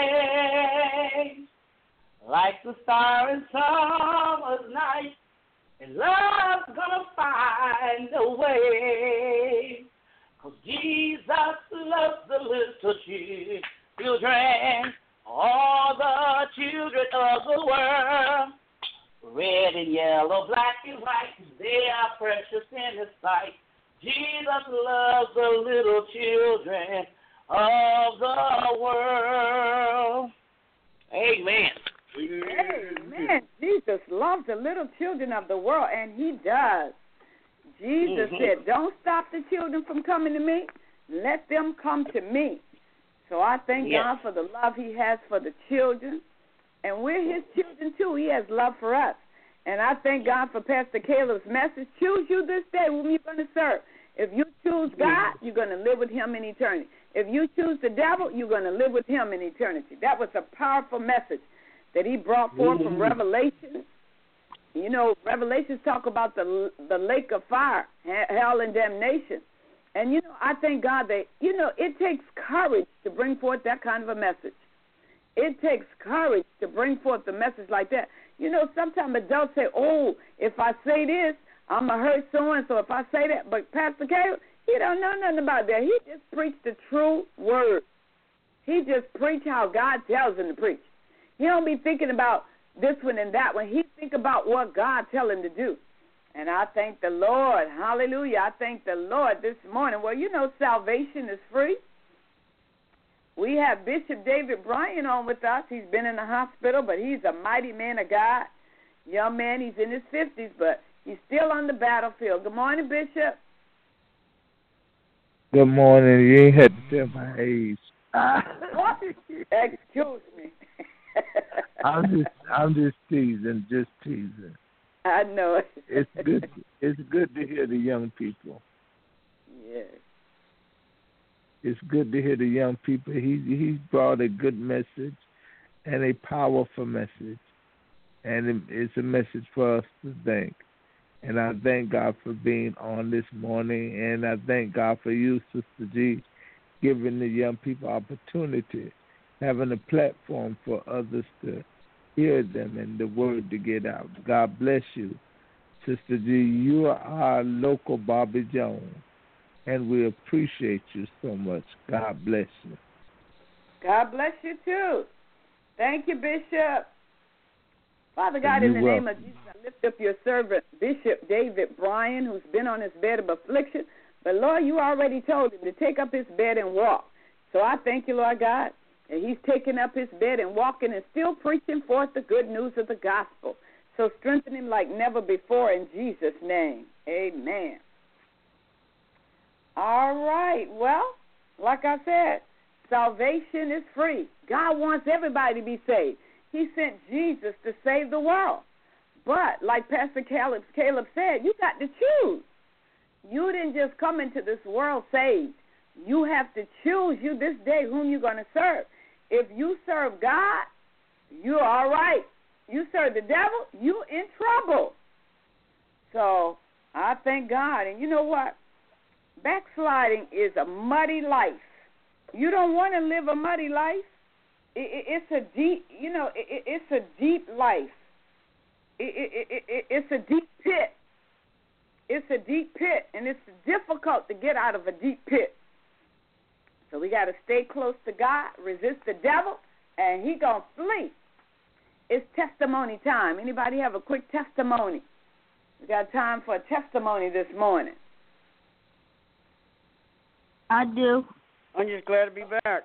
way, like the star in summer's night, and love's gonna find a way, 'cause Jesus loves the little children, all the children of the world. Red and yellow, black and white, they are precious in his sight. Jesus loves the little children of the world. Amen. Amen. Jesus loves the little children of the world, and he does. Jesus mm-hmm. said, don't stop the children from coming to me. Let them come to me. So I thank yes. God for the love he has for the children. And we're his children, too. He has love for us. And I thank God for Pastor Caleb's message. Choose you this day whom you're going to serve. If you choose God, you're going to live with him in eternity. If you choose the devil, you're going to live with him in eternity. That was a powerful message that he brought forth mm-hmm. from Revelation. You know, Revelations talk about the the lake of fire, hell and damnation. And, you know, I thank God that, you know, it takes courage to bring forth that kind of a message. It takes courage to bring forth a message like that. You know, sometimes adults say, oh, if I say this, I'm going to hurt so-and-so if I say that. But Pastor Caleb, he don't know nothing about that. He just preached the true word. He just preached how God tells him to preach. He don't be thinking about this one and that one. He think about what God tell him to do. And I thank the Lord. Hallelujah. I thank the Lord this morning. Well, you know, salvation is free. We have Bishop David Bryan on with us. He's been in the hospital, but he's a mighty man of God. Young man, he's in his fifties, but he's still on the battlefield. Good morning, Bishop. Good morning. You ain't had to tell my age. Excuse me. I'm just, I'm just teasing, just teasing. I know it. It's good. It's good to hear the young people. Yes. It's good to hear the young people. He he's brought a good message and a powerful message, and it's a message for us to think. And I thank God for being on this morning, and I thank God for you, Sister G, giving the young people opportunity, having a platform for others to hear them and the word to get out. God bless you, Sister G. You are our local Bobby Jones, and we appreciate you so much. God bless you. God bless you, too. Thank you, Bishop. Father God, in the name of Jesus, I lift up your servant, Bishop David Bryan, who's been on his bed of affliction. But, Lord, you already told him to take up his bed and walk. So I thank you, Lord God, that he's taking up his bed and walking and still preaching forth the good news of the gospel. So strengthen him like never before in Jesus' name. Amen. All right. Well, like I said, salvation is free. God wants everybody to be saved. He sent Jesus to save the world. But like Pastor Caleb, Caleb said, you got to choose. You didn't just come into this world saved. You have to choose you this day whom you're going to serve. If you serve God, you're all right. You serve the devil, you're in trouble. So I thank God. And you know what? Backsliding is a muddy life. You don't want to live a muddy life. It, it, it's a deep, you know, it, it, it's a deep life. It, it, it, it's a deep pit. It's a deep pit, and it's difficult to get out of a deep pit. So we got to stay close to God, resist the devil, and he going to flee. It's testimony time. Anybody have a quick testimony? We got time for a testimony this morning. I do. I'm just glad to be back.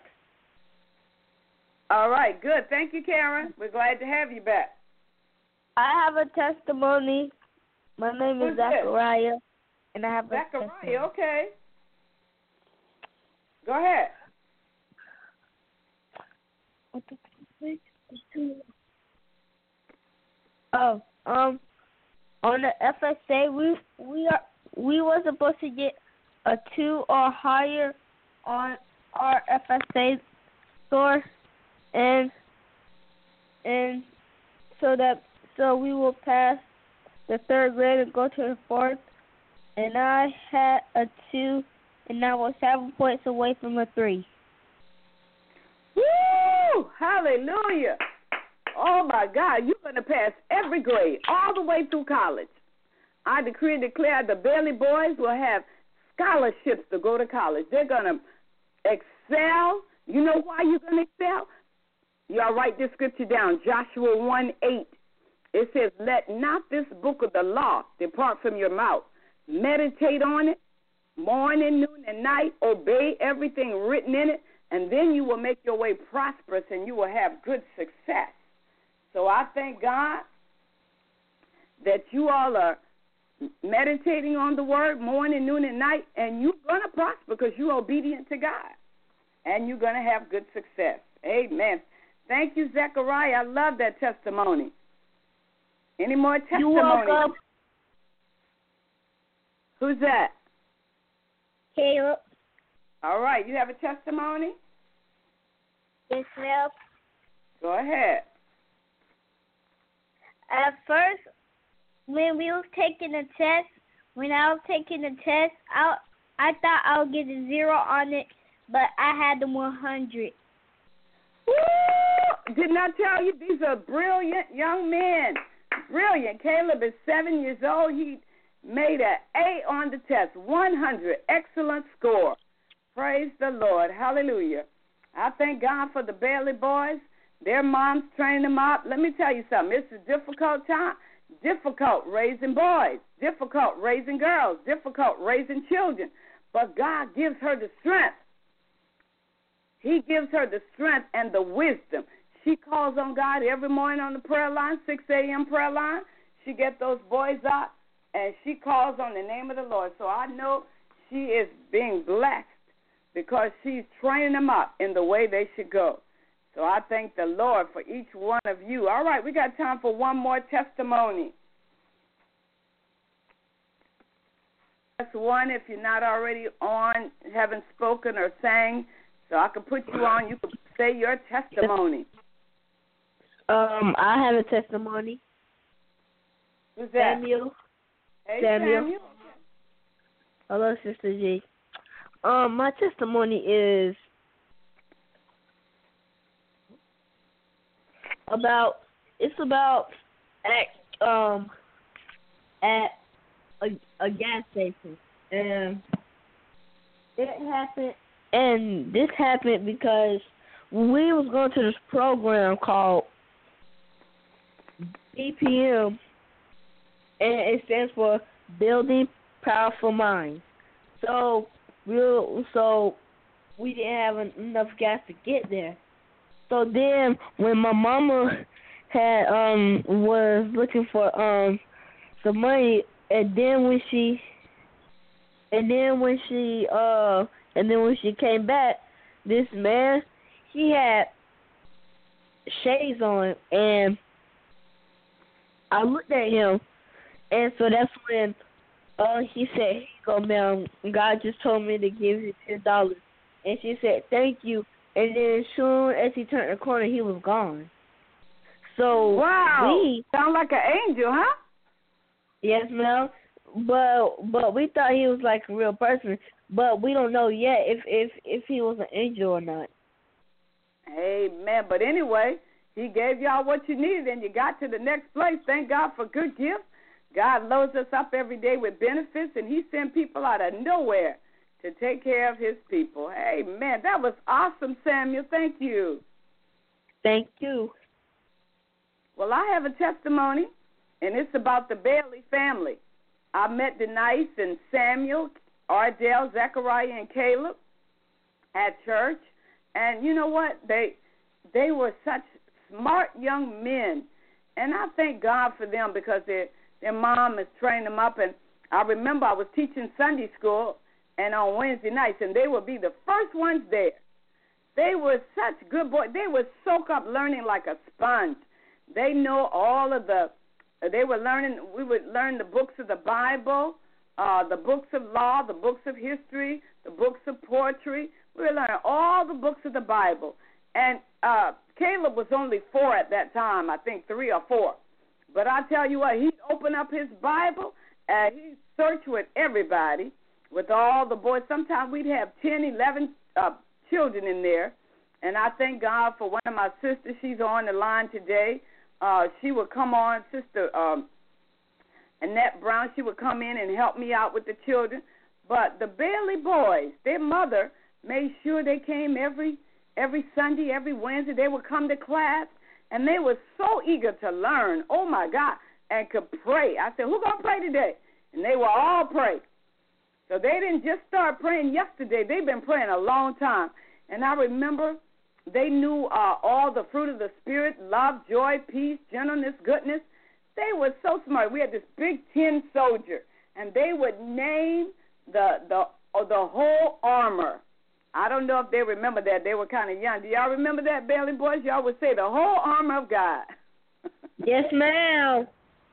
All right, good. Thank you, Karen. We're glad to have you back. I have a testimony. My name Who's is Zachariah, and I have a Zachariah, testimony. okay. Go ahead. What the fuck? Oh, um, on the F S A, we we are we were supposed to get a two or higher on our F S A score, and and so that so we will pass the third grade and go to the fourth. And I had a two, and I was seven points away from a three. Woo! Hallelujah! Oh my God, you're going to pass every grade all the way through college. I decree and declare the Bailey boys will have scholarships to go to college. They're going to excel. You know why you're going to excel? Y'all write this scripture down, Joshua one eight. It says, let not this book of the law depart from your mouth. Meditate on it morning, noon, and night. Obey everything written in it, and then you will make your way prosperous and you will have good success. So I thank God that you all are meditating on the word morning, noon, and night, and you're going to prosper because you're obedient to God, and you're going to have good success. Amen. Thank you, Zechariah. I love that testimony. Any more testimony? You're welcome. Who's that? Caleb. All right. You have a testimony? Yes, ma'am. Go ahead. At first, when we was taking the test, when I was taking the test, I I thought I would get a zero on it, but I had the one hundred. Woo! Didn't I tell you these are brilliant young men? Brilliant. Caleb is seven years old. He made an A on the test, one hundred. Excellent score. Praise the Lord. Hallelujah. I thank God for the Bailey boys. Their moms train them up. Let me tell you something. It's a difficult time. Difficult raising boys. Difficult raising girls. Difficult raising children. But God gives her the strength. He gives her the strength and the wisdom. She calls on God every morning on the prayer line, six a.m. prayer line. She gets those boys up, and she calls on the name of the Lord. So I know she is being blessed because she's training them up in the way they should go. So I thank the Lord for each one of you. All right, we got time for one more testimony. That's one if you're not already on, haven't spoken or sang. So I can put you on. You can say your testimony. Um, I have a testimony. Who's that? Samuel. Hey, Samuel. Samuel. Hello, Sister G. Um, my testimony is about. It's about at um at a, a gas station, and it happened. And this happened because we was going to this program called B P M, and it stands for Building Powerful Minds. So we so we didn't have enough gas to get there. So then, when my mama had um was looking for um some money, and then when she and then when she uh. And then when she came back, this man, he had shades on, and I looked at him, and so that's when uh, he said, "Here you go, man. God just told me to give you ten dollars." And she said, "Thank you." And then as soon as he turned the corner, he was gone. So wow, we sound like an angel, huh? Yes, ma'am. But but we thought he was like a real person. But we don't know yet if, if, if he was an angel or not. Amen. But anyway, he gave y'all what you needed, and you got to the next place. Thank God for good gifts. God loads us up every day with benefits, and he sent people out of nowhere to take care of his people. Amen. That was awesome, Samuel. Thank you. Thank you. Well, I have a testimony, and it's about the Bailey family. I met Denise and Samuel, Ardell, Zechariah, and Caleb at church. And you know what? They they were such smart young men. And I thank God for them because their, their mom has trained them up. And I remember I was teaching Sunday school and on Wednesday nights, and they would be the first ones there. They were such good boys. They would soak up learning like a sponge. They know all of the, they were learning, we would learn the books of the Bible, Uh, the books of law, the books of history, the books of poetry. We were learning all the books of the Bible. And uh, Caleb was only four at that time, I think three or four. But I tell you what, he'd open up his Bible and he'd search with everybody, with all the boys. Sometimes we'd have ten, eleven uh, children in there. And I thank God for one of my sisters. She's on the line today. Uh, she would come on, Sister um, Annette Brown. She would come in and help me out with the children. But the Bailey boys, their mother made sure they came every every Sunday, every Wednesday. They would come to class, and they were so eager to learn. Oh, my God, and could pray. I said, who going to pray today? And they will all pray. So they didn't just start praying yesterday. They've been praying a long time. And I remember they knew uh, all the fruit of the Spirit, love, joy, peace, gentleness, goodness. They were so smart. We had this big tin soldier, and they would name the the uh, the whole armor. I don't know if they remember that. They were kind of young. Do y'all remember that, Bailey boys? Y'all would say the whole armor of God. Yes, ma'am.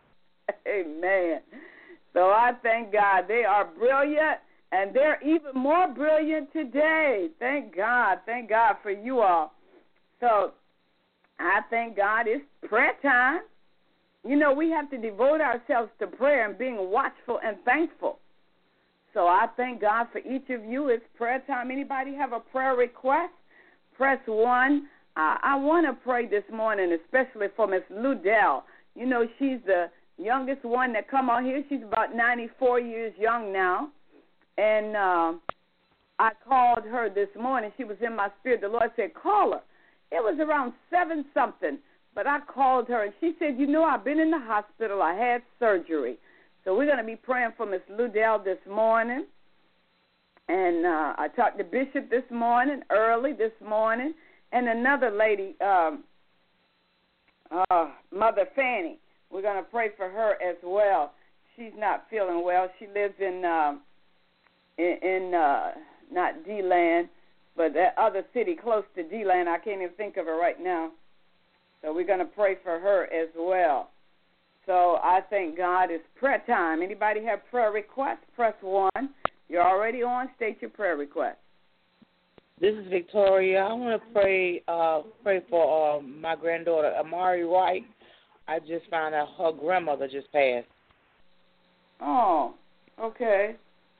Amen. So I thank God. They are brilliant, and they're even more brilliant today. Thank God. Thank God for you all. So I thank God it's prayer time. You know, we have to devote ourselves to prayer and being watchful and thankful. So I thank God for each of you. It's prayer time. Anybody have a prayer request? Press one. I, I want to pray this morning, especially for Miss Ludell. You know, she's the youngest one that come on here. She's about ninety-four years young now. And uh, I called her this morning. She was in my spirit. The Lord said, call her. It was around seven something. But I called her, and she said, you know, I've been in the hospital. I had surgery. So we're going to be praying for Miss Ludell this morning. And uh, I talked to Bishop this morning, early this morning, and another lady, um, uh, Mother Fanny. We're going to pray for her as well. She's not feeling well. She lives in, uh, in, in uh, not D-Land, but that other city close to D-Land. I can't even think of her right now. So we're going to pray for her as well. So I thank God it's prayer time. Anybody have prayer requests? Press one. You're already on. State your prayer request. This is Victoria. I want to pray uh, pray for uh, my granddaughter, Amari Wright. I just found out her grandmother just passed. Oh, okay.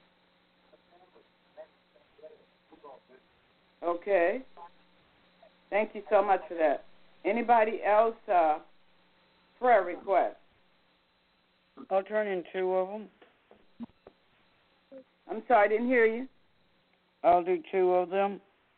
Okay. Thank you so much for that. Anybody else uh, prayer request? I'll turn in two of them. I'm sorry, I didn't hear you. I'll do two of them.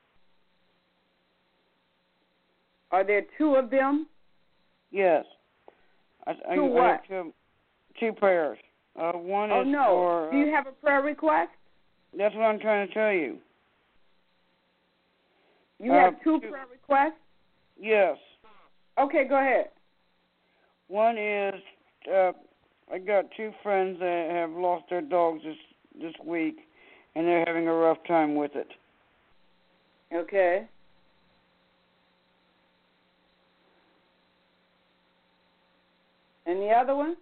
Are there two of them? Yes. I, two I, what? I have two, two prayers. Uh, one oh, is no. for... Uh, do you have a prayer request? That's what I'm trying to tell you. You uh, have two, two prayer requests? Yes. Okay, go ahead. One is, uh, I got two friends that have lost their dogs this, this week, and they're having a rough time with it. Okay. And the other one?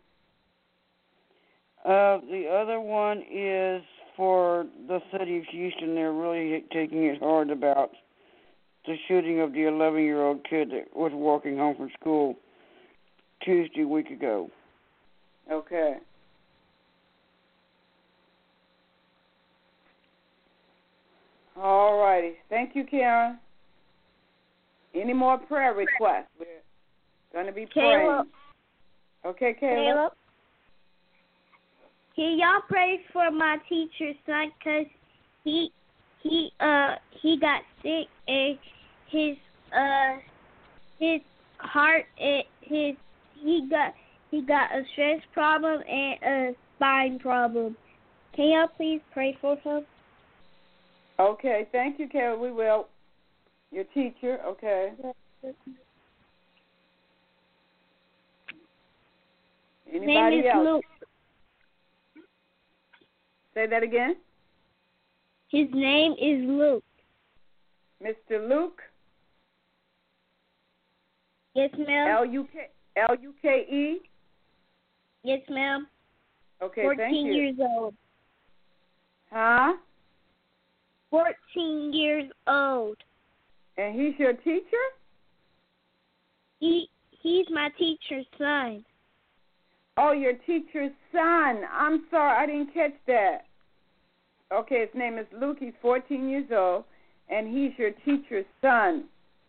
Uh, the other one is for the city of Houston. They're really taking it hard about the shooting of the eleven-year-old kid that was walking home from school Tuesday week ago. Okay. All righty. Thank you, Karen. Any more prayer requests? We're going to be praying. Caleb. Okay, Caleb. Caleb. Can y'all pray for my teacher's son? Cause he he uh he got sick and his uh his heart and his he got he got a stress problem and a spine problem. Can y'all please pray for him? Okay, thank you, Caleb. We will. Your teacher, okay. Anybody Name is else? Luke. Say that again. His name is Luke. Mister Luke? Yes, ma'am. L U K L U K E? Yes, ma'am. Okay, Fourteen thank you. years old. Huh? Fourteen years old. And he's your teacher? He he's my teacher's son. Oh, your teacher's son. I'm sorry, I didn't catch that. Okay, his name is Luke. He's fourteen years old, and he's your teacher's son.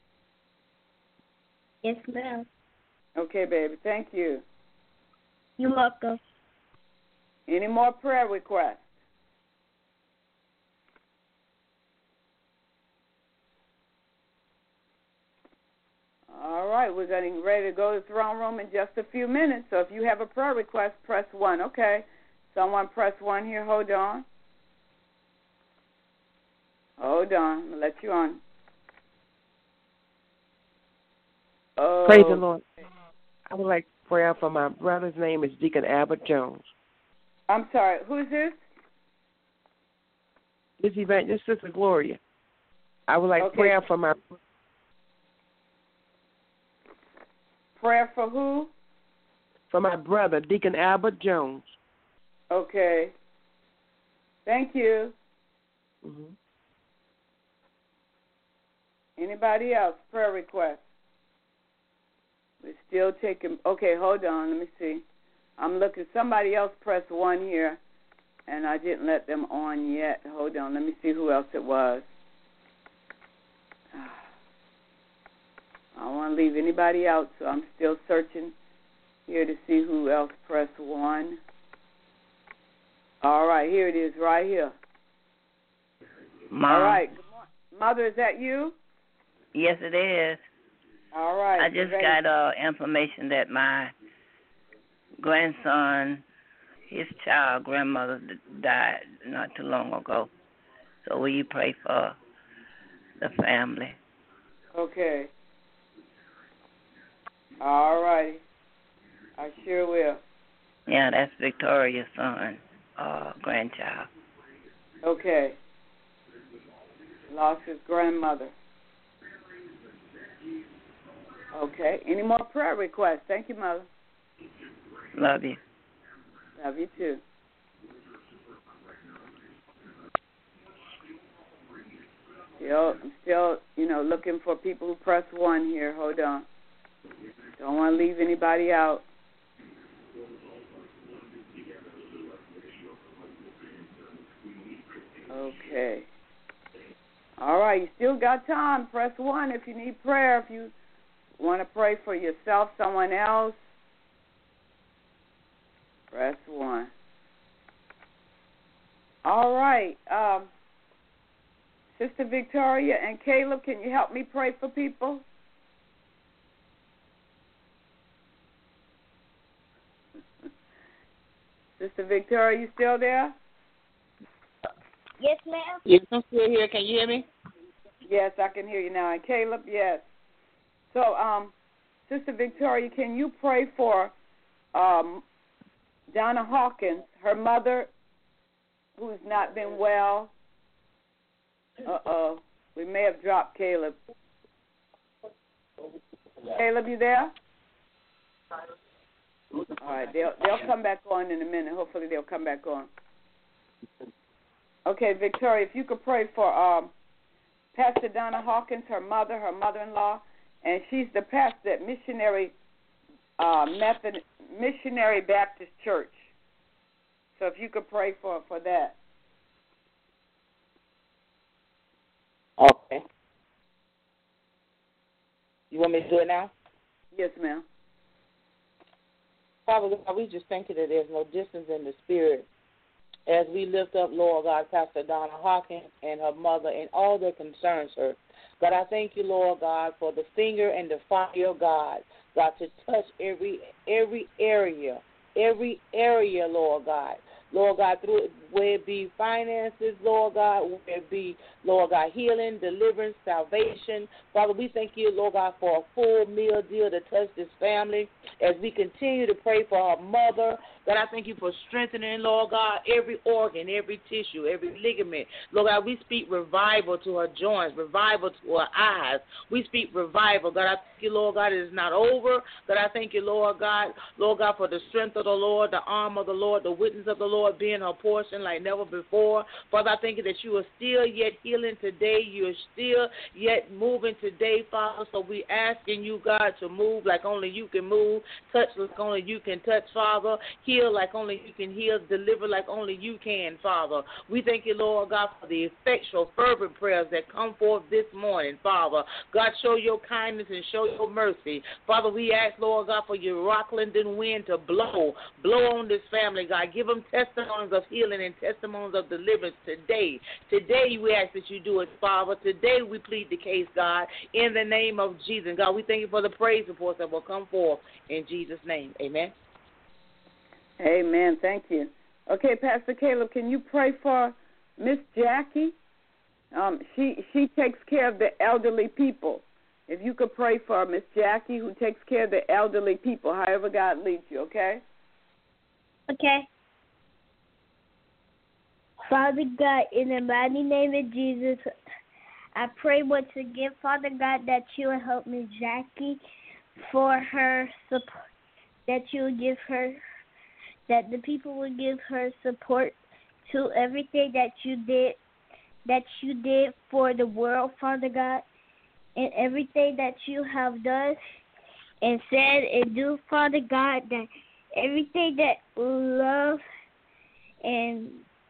Yes, ma'am. Okay, baby. Thank you. You're welcome. Any more prayer requests? All right, we're getting ready to go to the throne room in just a few minutes. So if you have a prayer request, press one. Okay. Someone press one here. Hold on. Hold on. I'm going to let you on. Oh. Praise the Lord. I would like prayer for my brother's name is Deacon Albert Jones. I'm sorry. Who's this? This event, this is Sister Gloria. I would like Okay. prayer for my Prayer for who? for my brother, Deacon Albert Jones. Okay. Thank you. Mm-hmm. Anybody else? Prayer request? We're still taking. Okay, hold on. Let me see. I'm looking. Somebody else press one here. and I didn't let them on yet. Hold on, let me see who else it was. I don't want to leave anybody out, so I'm still searching here to see who else pressed one. All right, here it is, right here. Mom. All right, good morning. Mother, is that you? Yes, it is. All right. I just got uh, information that my grandson, his child grandmother died not too long ago. So will you pray for the family? Okay. All righty. I sure will. Yeah, that's Victoria's son, uh, grandchild. Okay. Lost his grandmother. Okay. Any more prayer requests? Thank you, Mother. Love you. Love you, too. Still, I'm still, you know, looking for people who press one here. Hold on. Don't want to leave anybody out. Okay. All right, you still got time. Press one if you need prayer. If you want to pray for yourself, someone else, press one. All right. Um, Sister Victoria and Caleb, can you help me pray for people? Sister Victoria, you still there? Yes, ma'am. Yes, I'm still here. Can you hear me? Yes, I can hear you now. And Caleb, yes. So, um, Sister Victoria, can you pray for um, Donna Hawkins, her mother, who's not been well? Uh-oh. We may have dropped Caleb. Caleb, you there? All right, they'll they'll come back on in a minute. Hopefully they'll come back on. Okay, Victoria, if you could pray for um, Pastor Donna Hawkins, her mother, her mother-in-law, and she's the pastor at Missionary uh, Method Missionary Baptist Church. So if you could pray for for that. Okay. You want me to do it now? Yes, ma'am. Father God, we just thank you that there's no distance in the spirit. As we lift up, Lord God, Pastor Donna Hawkins and her mother and all that concerns her. God, I thank you, Lord God, for the finger and the fire of God, God, to touch every every area, every area, Lord God. Lord God, through it, where it be finances, Lord God, where it be, Lord God, healing, deliverance, salvation. Father, we thank you, Lord God, for a full meal deal to touch this family as we continue to pray for her mother. God, I thank you for strengthening, Lord God, every organ, every tissue, every ligament. Lord God, we speak revival to her joints, revival to her eyes. We speak revival. God, I thank you, Lord God, it is not over. God, I thank you, Lord God, Lord God, for the strength of the Lord, the arm of the Lord, the witness of the Lord being her portion like never before. Father, I thank you that you are still yet healing today. You are still yet moving today, Father. So we asking you, God, to move like only you can move, touch like only you can touch, Father. Heal like only you can heal, deliver like only you can, Father. We thank you, Lord God, for the effectual, fervent prayers that come forth this morning, Father. God, show your kindness and show your mercy. Father, we ask, Lord God, for your Rockland wind to blow, blow on this family, God. Give them testimonies of healing and testimonies of deliverance today. Today we ask that you do it, Father. Today we plead the case, God, in the name of Jesus. God, we thank you for the praise reports that will come forth in Jesus' name. Amen. Amen. Thank you. Okay, Pastor Caleb, can you pray for Miss Jackie? Um, she she takes care of the elderly people. If you could pray for Miss Jackie, who takes care of the elderly people, however God leads you, okay? Okay. Father God, in the mighty name of Jesus, I pray once again, Father God, that you will help Miss Jackie for her support, that you will give her, that the people will give her support to everything that you did, that you did for the world, Father God, and everything that you have done and said and do, Father God, that everything that love and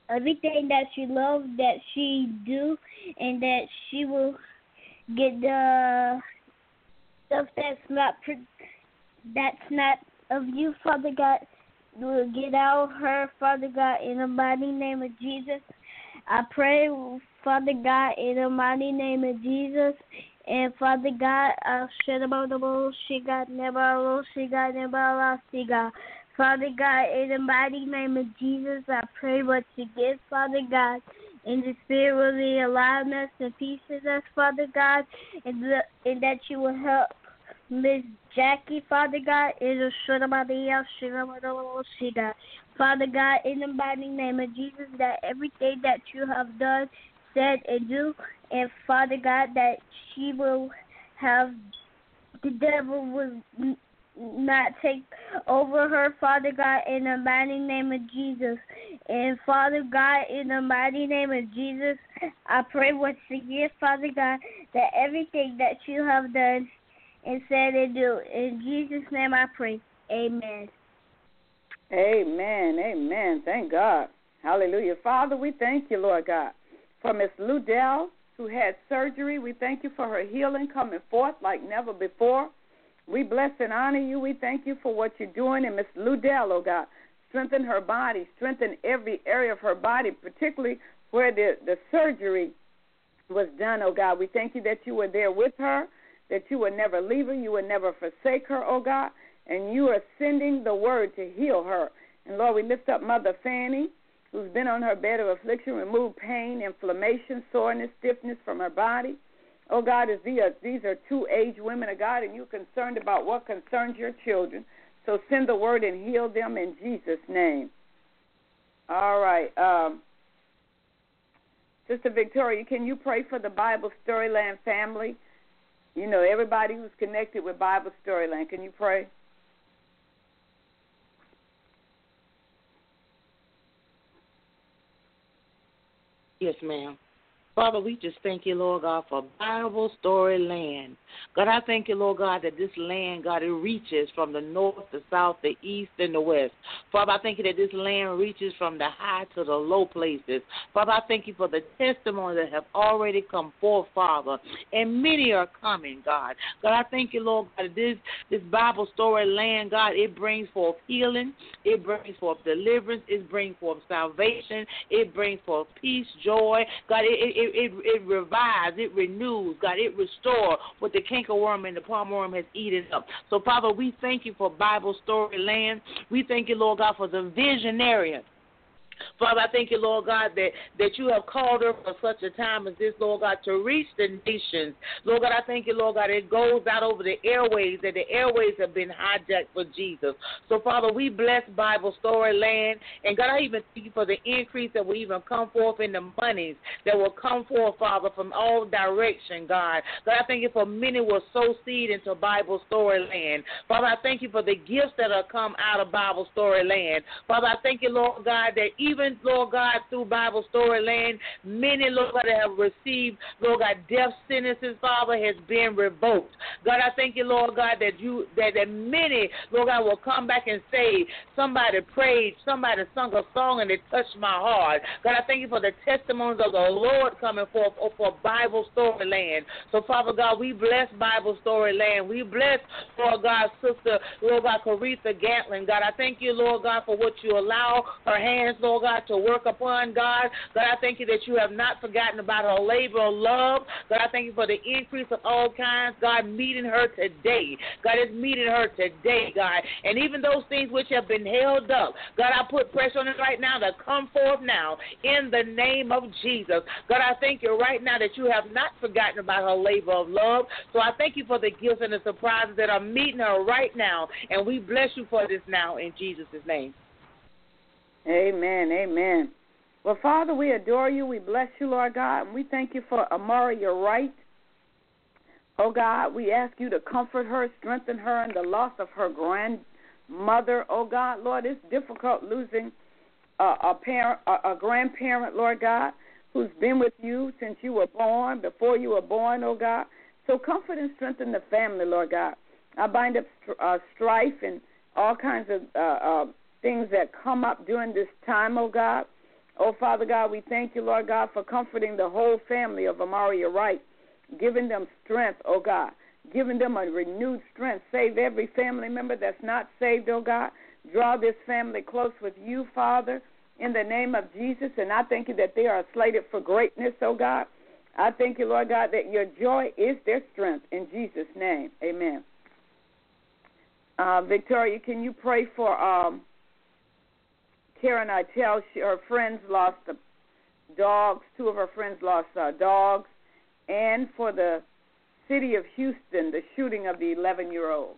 everything that she loves, that she do, and that she will get the stuff that's not that's not of you, Father God. Will get out of her, Father God, in the mighty name of Jesus. I pray, Father God, in the mighty name of Jesus. And Father God, I'll share about the bull. She got never, she got never, she got. Father God, in the mighty name of Jesus, I pray what you give, Father God. In the spirit will be aliveness and pieces us, Father God, and, the, and that you will help Miss Jackie, Father God, in the Shurabadiya, Shirabadoshiga. Father God, in the mighty name of Jesus, that everything that you have done, said, and do, and Father God, that she will have, the devil will not take over her, Father God, in the mighty name of Jesus. And Father God, in the mighty name of Jesus, I pray once again, Father God, that everything that you have done and said and do, in Jesus' name I pray. Amen. Amen. Amen. Thank God. Hallelujah. Father, we thank you, Lord God, for Miss Ludell, who had surgery. We thank you for her healing coming forth like never before. We bless and honor you. We thank you for what you're doing in Miss Ludell, oh God. Strengthen her body. Strengthen every area of her body, particularly where the, the surgery was done, oh God. We thank you that you were there with her, that you would never leave her, you would never forsake her, oh God, and you are sending the word to heal her. And Lord, we lift up Mother Fanny, who's been on her bed of affliction. Remove pain, inflammation, soreness, stiffness from her body. Oh, God, as these are, these are two aged women of God, and you're concerned about what concerns your children. So send the word and heal them in Jesus' name. All right. Um, Sister Victoria, can you pray for the Bible Storyland family? You know, everybody who's connected with Bible Storyland. Can you pray? Yes, ma'am. Father, we just thank you, Lord God, for Bible Story Land. God, I thank you, Lord God, that this land, God, it reaches from the north, the south, the east, and the west. Father, I thank you that this land reaches from the high to the low places. Father, I thank you for the testimonies that have already come forth, Father, and many are coming, God. God, I thank you, Lord God, that this, this Bible Story Land, God, it brings forth healing, it brings forth deliverance, it brings forth salvation, it brings forth peace, joy. God, it, it It, it, it revives, it renews, God, it restores what the cankerworm and the palmerworm has eaten up. So, Father, we thank you for Bible Story Land. We thank you, Lord God, for the visionary. Father, I thank you, Lord God, that, that you have called her for such a time as this, Lord God, to reach the nations. Lord God, I thank you, Lord God, it goes out over the airways, that the airways have been hijacked for Jesus. So, Father, we bless Bible Story Land. And, God, I even thank you for the increase that will even come forth in the monies that will come forth, Father, from all direction, God. God, I thank you for many will sow seed into Bible Story Land. Father, I thank you for the gifts that have come out of Bible Story Land. Father, I thank you, Lord God, that even, Lord God, through Bible Story Land, many, Lord God, that have received, Lord God, death sentences, Father, has been revoked. God, I thank you, Lord God, that you that, that many, Lord God, will come back and say, somebody prayed, somebody sung a song and it touched my heart. God, I thank you for the testimonies of the Lord coming forth for Bible Story Land. So, Father God, we bless Bible Story Land. We bless, Lord God, Sister, Lord God, Caretha Gatlin. God, I thank you, Lord God, for what you allow her hands, Lord God, to work upon, God. God, I thank you that you have not forgotten about her labor of love. God, I thank you for the increase of all kinds, God, meeting her today. God, is meeting her today, God. And even those things which have been held up, God, I put pressure on it right now to come forth now in the name of Jesus. God, I thank you right now that you have not forgotten about her labor of love. So I thank you for the gifts and the surprises that are meeting her right now. And we bless you for this now in Jesus' name. Amen, amen. Well, Father, we adore you. We bless you, Lord God. And we thank you for Amaria Wright. Oh, God, we ask you to comfort her, strengthen her in the loss of her grandmother. Oh, God, Lord, it's difficult losing a, a parent, a, a grandparent, Lord God, who's been with you since you were born, before you were born, oh, God. So comfort and strengthen the family, Lord God. I bind up uh, strife and all kinds of uh, uh, things that come up during this time, oh God. Oh, Father God, we thank you, Lord God, for comforting the whole family of Amaria Wright, giving them strength, oh God, giving them a renewed strength. Save every family member that's not saved, oh God. Draw this family close with you, Father, in the name of Jesus. And I thank you that they are slated for greatness, oh God. I thank you, Lord God, that your joy is their strength. In Jesus' name, amen. Uh, Victoria, can you pray for um, Karen Itel? She, her friends lost the dogs. Two of her friends lost uh, dogs. And for the city of Houston, the shooting of the eleven-year-old.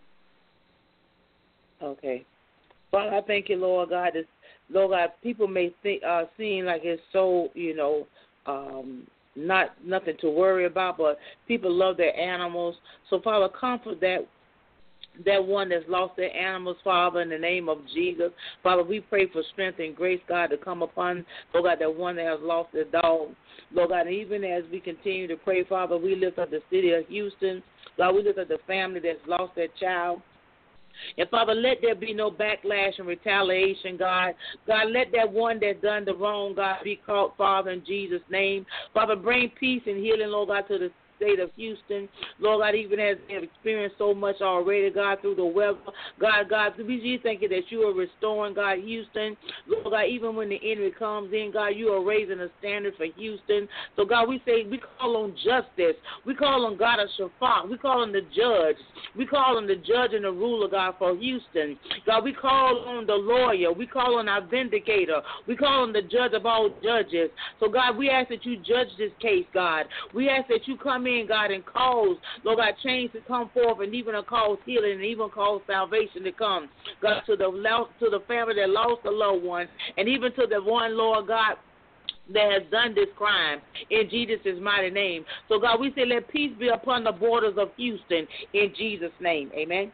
Okay. Father, I thank you, Lord God. This, Lord God, people may think, uh, seem like it's so, you know, um, not nothing to worry about, but people love their animals. So, Father, comfort that that one that's lost their animals, Father, in the name of Jesus. Father, we pray for strength and grace, God, to come upon, Lord God, that one that has lost their dog. Lord God, and even as we continue to pray, Father, we lift up the city of Houston. God, we lift up the family that's lost their child. And, Father, let there be no backlash and retaliation, God. God, let that one that's done the wrong, God, be caught, Father, in Jesus' name. Father, bring peace and healing, Lord God, to the state of Houston. Lord God, even as they have experienced so much already, God, through the weather. God, God, we just thank you that you are restoring, God, Houston. Lord God, even when the enemy comes in, God, you are raising a standard for Houston. So, God, we say we call on justice. We call on God a Shaphat. We call on the judge. We call on the judge and the ruler, God, for Houston. God, we call on the lawyer. We call on our vindicator. We call on the judge of all judges. So, God, we ask that you judge this case, God. We ask that you come in, God, and cause, Lord God, change to come forth, and even cause healing, and even cause salvation to come, God, to the to the family that lost a loved one, and even to the one, Lord God, that has done this crime, in Jesus' mighty name. So, God, we say let peace be upon the borders of Houston, in Jesus' name. Amen.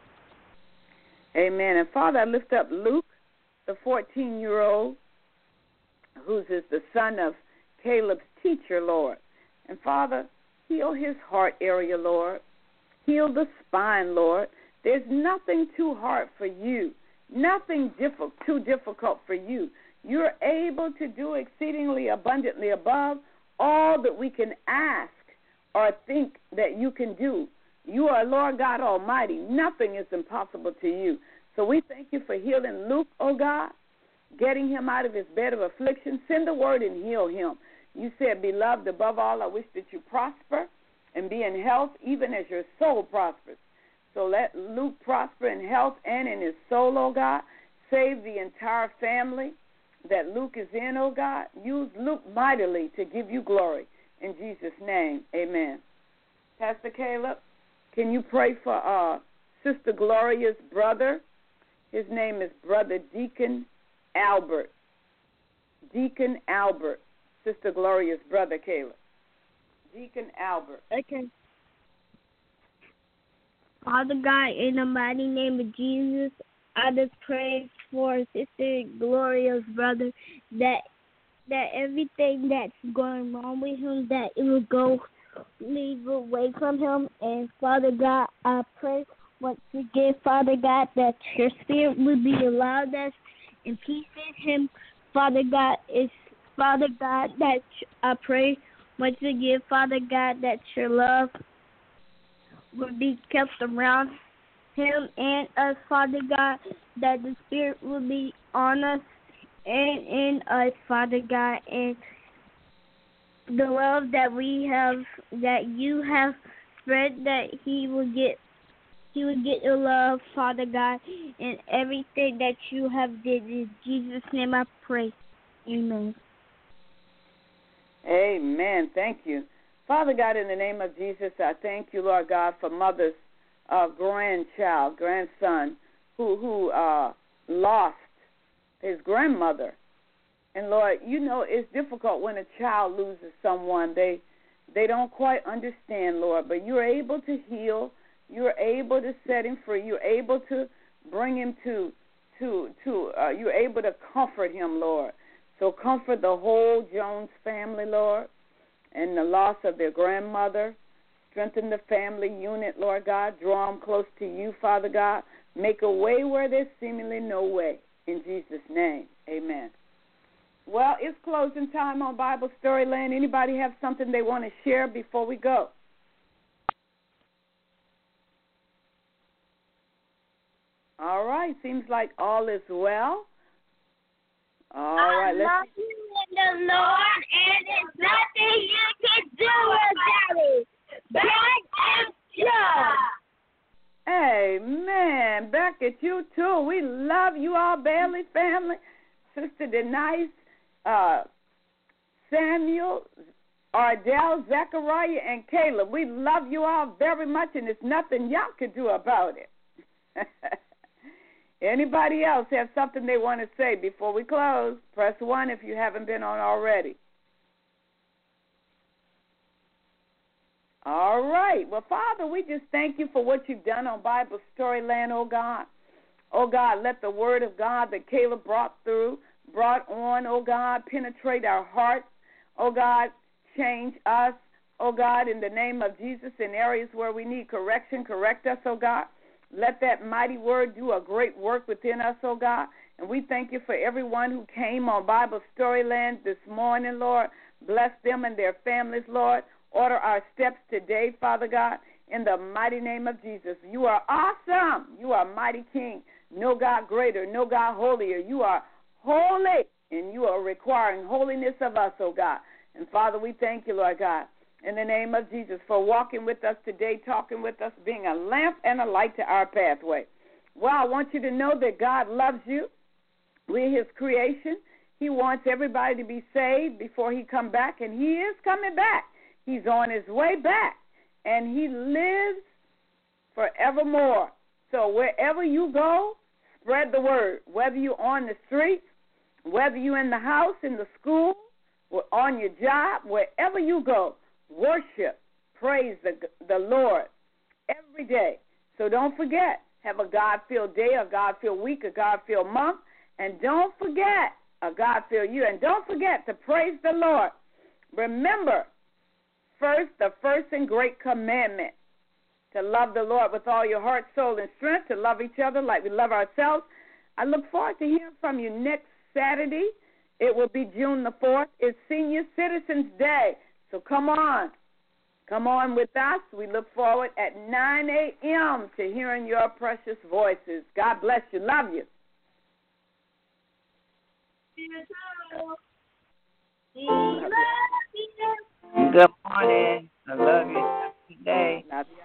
Amen. And, Father, I lift up Luke, the fourteen-year-old, who's is the son of Caleb's teacher, Lord. And, Father, heal his heart area, Lord. Heal the spine, Lord. There's nothing too hard for you, nothing diff- too difficult for you. You're able to do exceedingly abundantly above all that we can ask or think that you can do. You are Lord God Almighty. Nothing is impossible to you. So we thank you for healing Luke, oh God, getting him out of his bed of affliction. Send the word and heal him. You said, beloved, above all, I wish that you prosper and be in health, even as your soul prospers. So let Luke prosper in health and in his soul, oh God. Save the entire family that Luke is in, oh God. Use Luke mightily to give you glory. In Jesus' name, amen. Pastor Caleb, can you pray for uh, Sister Gloria's brother? His name is Brother Deacon Albert. Deacon Albert. Sister Gloria's brother, Caleb. Deacon Albert. Okay. Father God, in the mighty name of Jesus, I just pray for Sister Gloria's brother that that everything that's going wrong with him, that it will go leave away from him. And Father God, I pray once again, Father God, that your spirit will be allowed us and peace in him. Father God, is Father God, that I pray once again, Father God, that your love will be kept around him and us, Father God, that the Spirit will be on us and in us, Father God, and the love that we have, that you have spread, that he will get, he will get your love, Father God, and everything that you have did. In Jesus' name I pray. Amen. Amen. Thank you. Father God, in the name of Jesus, I thank you, Lord God, for mother's uh, grandchild, grandson, who who uh, lost his grandmother. And, Lord, you know it's difficult when a child loses someone. They they don't quite understand, Lord, but you're able to heal. You're able to set him free. You're able to bring him to, to, to uh, you're able to comfort him, Lord. So comfort the whole Jones family, Lord, and the loss of their grandmother. Strengthen the family unit, Lord God. Draw them close to you, Father God. Make a way where there's seemingly no way. In Jesus' name, amen. Well, it's closing time on Bible Storyland. Anybody have something they want to share before we go? All right. Seems like all is well. All right. I Let's love you in the Lord, and there's nothing you can do about it. Back at you. Amen. Back at you, too. We love you all, Bailey family. Sister Denise, uh, Samuel, Ardell, Zechariah, and Caleb. We love you all very much, and there's nothing y'all can do about it. Anybody else have something they want to say before we close? Press one if you haven't been on already. All right. Well, Father, we just thank you for what you've done on Bible Storyland, oh God. Oh God, let the word of God that Caleb brought through, brought on, oh God, penetrate our hearts. Oh God, change us, oh God, in the name of Jesus, in areas where we need correction, correct us, oh God. Let that mighty word do a great work within us, oh God. And we thank you for everyone who came on Bible Storyland this morning, Lord. Bless them and their families, Lord. Order our steps today, Father God, in the mighty name of Jesus. You are awesome. You are mighty King. No God greater, no God holier. You are holy, and you are requiring holiness of us, oh God. And, Father, we thank you, Lord God, in the name of Jesus, for walking with us today, talking with us, being a lamp and a light to our pathway. Well, I want you to know that God loves you. We're his creation. He wants everybody to be saved before he come back, and he is coming back. He's on his way back, and he lives forevermore. So wherever you go, spread the word, whether you're on the streets, whether you're in the house, in the school, or on your job, wherever you go, worship, praise the, the Lord every day. So don't forget, have a God-filled day, a God-filled week, a God-filled month, and don't forget a God-filled year. And don't forget to praise the Lord. Remember, first, the first and great commandment, to love the Lord with all your heart, soul, and strength, to love each other like we love ourselves. I look forward to hearing from you next Saturday. It will be June the fourth. It's Senior Citizens Day. So come on. Come on with us. We look forward at nine a.m. to hearing your precious voices. God bless you. Love you. Good morning. I love you. Good day. Love you.